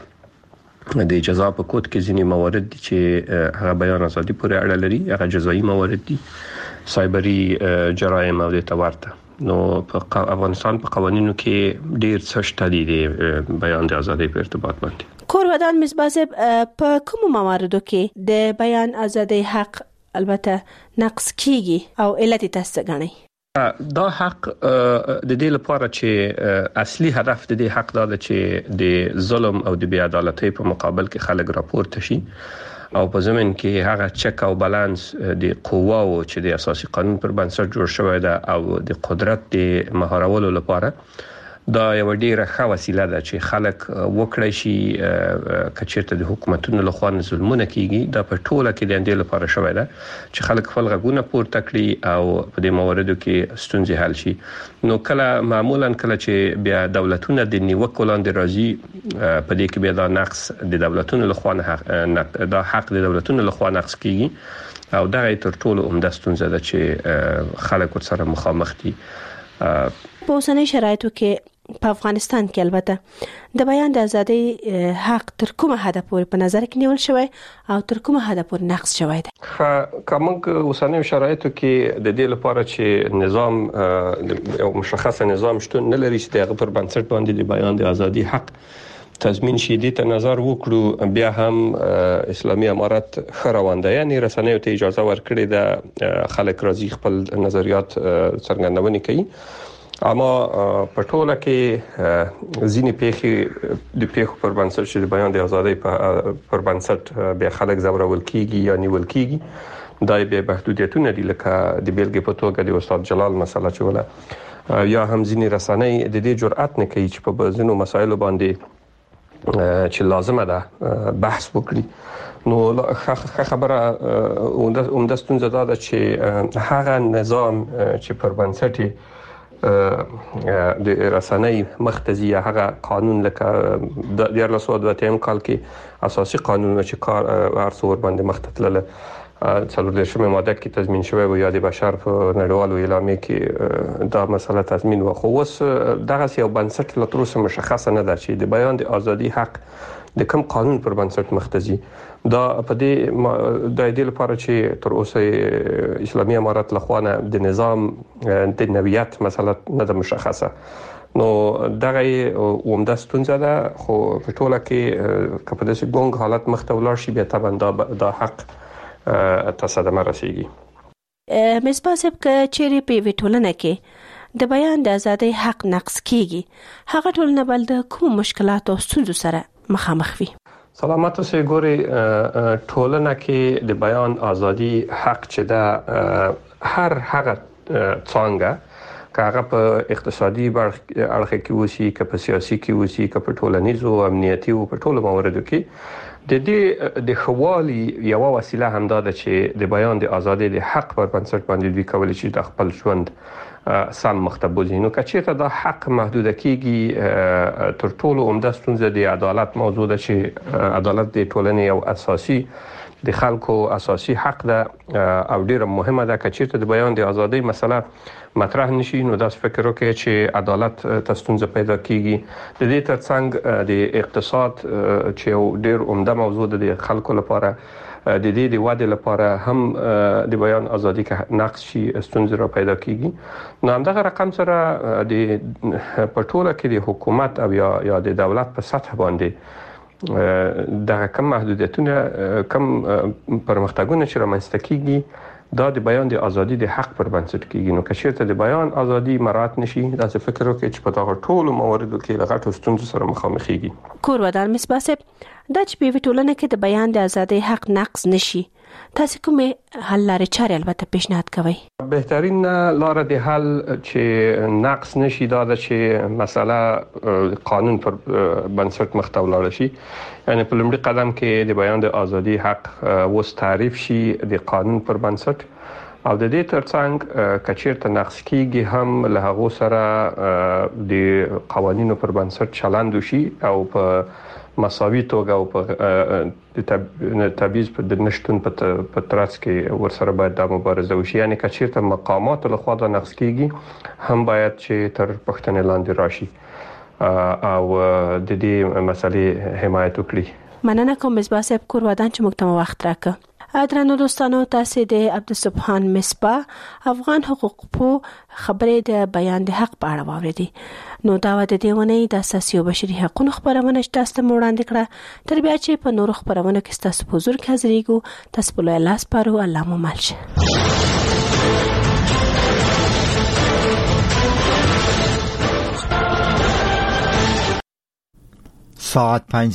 د جزا په کود کې ځینې موارد دي چې هغه بیان ازادي پورې اړه لري هغه جزایي موارد دي سایبری جرایم او د تورته نو په افغانستان په قوانینو کې ډیر څه شته دي د بیان د ازادي په ارتباط باندې کور ودان مصباح صاحب په کوم مواردو کې د بیان ازادي حق البته نقص کیږي او علت تاسو غنئ دا حق د دې لپاره چې اصلي هدف د دې حق دا ده چې د ظلم او د بی عدالتۍ په مقابل کې خلک راپورته شي او په زمين کې هغه چک او بالانس د قواو چې د اساسي قانون پر بنسټ جوړ شوی ده او د قدرت د مهارولو لپاره دا یو ډیره ښه وسیله ده چې خلک وکړي شي کچېرته د حکومتونو لخوا ظلمونه کیږي دا په ټوله کې د اندې لپاره شوی ده چې خلک خپل غږونه پورته کړي او په دې مواردو کې ستونزې حل شي نو کله معمولا کله چې بیا دولتونه د نیوکو لاندې راځي په دې کې بیا دا نقص د دولتونو لخوا نه دا حق د دولتونو لخوا نقص کیږي او دا تر ټولو عمده ستونزه ده چې خلک ورسره مخامخ دي په اوسنۍ شرایطو کې په افغانستان کې البته د بیان د ازادي حق تر کومه حد پورې په نظر کې نیول شوی او تر کومه حد پورې نقص شوی دی کومه اوسنۍ شرایطو کې د دې لپاره چې نظام یو مشخص نظام شتون نه لري چې د پر بنسټ باندې د بیان د ازادي حق تضمین شي دې ته نظر وکړو بیا هم اسلامي امارت خروانده یعنی رسنیو ته اجازه ورکړي د خلک راځي خپل نظریات څرګندونې کوي اما په ټوله کې ځینې پیښې د پیښو پر بنسټ چې د بیان د ازادۍ پر بنسټ بیا خلک زورول کیږي یا نیول کیږي دا به محدودیتونه دي لکه د بیلګې په توګه د استاد جلال مسله چې ولا یا هم ځینې رسنۍ د دې جرأت نه کوي چې په ځینو مسایلو باندې چې لازمه ده بحث وکړي نو ښه خبره عمده ستونزه دا ده چې هغه نظام چې پر بنسټ د رسنۍ مختزي هغه قانون لکه د دیار لسو د تیم کال کې اساسي قانون چې کار ارسور باندې مختتلله څلور دیرشمه ماده کې تضمین شوی و یا د بشر په نړیوالو اعلامیه کې دا مسله تضمین و خو اوس دغه یو بنسټ لا تر اوسه مشخص نه ده چې د بیان د ازادي حق د کوم قانون پر بنسټ مختزي دا په دې د دې لپاره چې تر اوسه اسلامي امارت لخوانه د نظام د نویت مسله نه ده مشخصه نو دغه عمده ستونزه ده خو په ټوله کې کله د ګونګ حالت مخته ولاړ شي بیا طبعا دا د حق تصادم رسیږي مصباح صاحب ک چیرې په وټولنه کې د بیان د ازادۍ حق نقص کیږي هغه ټولنه بل د کوم مشکلات او ستونزو سره مخامخ وي سلامات اوسئ ګوري ټولنه کې د بیان ازادي حق چې دا هر هغه څنګه کاغه په اقتصادي اړخ کې وسی که په سیاسي کې وسی که په ټولنیزو امنیتي او په ټولو مواردو کې د دې د خوالي یو وسیله هم دا ده چې د بیان د ازادۍ د حق پر بنسټ باندې دوی کولای شي د خپل ژوند سم مختبوزي نو کچېته دا حق محدود کیږي تر ټولو عمده ستونزه د عدالت موضوع ده چې عدالت د ټولنې یو اساسي د خلکو اساسي حق ده او ډیره مهمه ده کچېته د بیان د ازادۍ مسله مطرح نشي نو دا فکر وکړي چې عدالت ته ستونزه پیدا کیږي د دې ترڅنګ د اقتصاد چې ډیر عمده موضوع ده د خلکو لپاره د دې د واده لپاره هم د بیان ازادي کې نقص شي ستونزې را پیدا کیږي نو همدغه رقم سره د پټوله کې د حکومت او یا یا د دولت په سطح باندې د کم محدودیتونه کم پرمختګونه چې رامنځته کیږي دا د بیان د ازادي د حق پر بنسټ کیږي نو کشرته د بیان ازادي مراعات نشي دا څه فکر وکړي چې په دغه ټولو مواردو کې لغټو ستونزو سره مخامخېږي کور ودان مصباح صاحب د چ پی وی ټولنه کې د بیان د ازادۍ حق نقص نشي تاسو کومه حل لارې چارې البته پیشنهاد کوئ بهترین لار د حل چې نقص نشي دا چې مسله قانون پر بنسټ مخته ولاړ شي یعنی په لومړي قدم کې د بیان د ازادۍ حق وس تعریف شي د قانون پر بنسټ او د دې ترڅنګ کچیرته نقص کیږي هم له هغه سره د قوانینو پر بنسټ چلند وشي او په مساوي توګه او په تبعیض په نشټون په ترڅ کې ورسره باید د مبارزه وشي. یعنی کچیرته مقامات له خوا د نقص کیږي هم باید چې تر پښتنې لاندې راشي او د دې مسلې حمایت وکړي. مننه کوم مصباح صاحب کور ودان چې موږ ته وخت راکړ. ادرانو دوستانو تاسو د عبدالسبحان مصباح افغان حقوق په خبرې د بیان د حق په اړه واوریدي. نو دا د دیونه د اساسي او بشري حقوقو خبرونه چې تاسو ته وړاندې کړه. تر بیا چې په نورو خبرونه کې تاسو په حضور کې حاضرېږو تاسو په الله سپارو. الله مو مل شه. ساعت پنج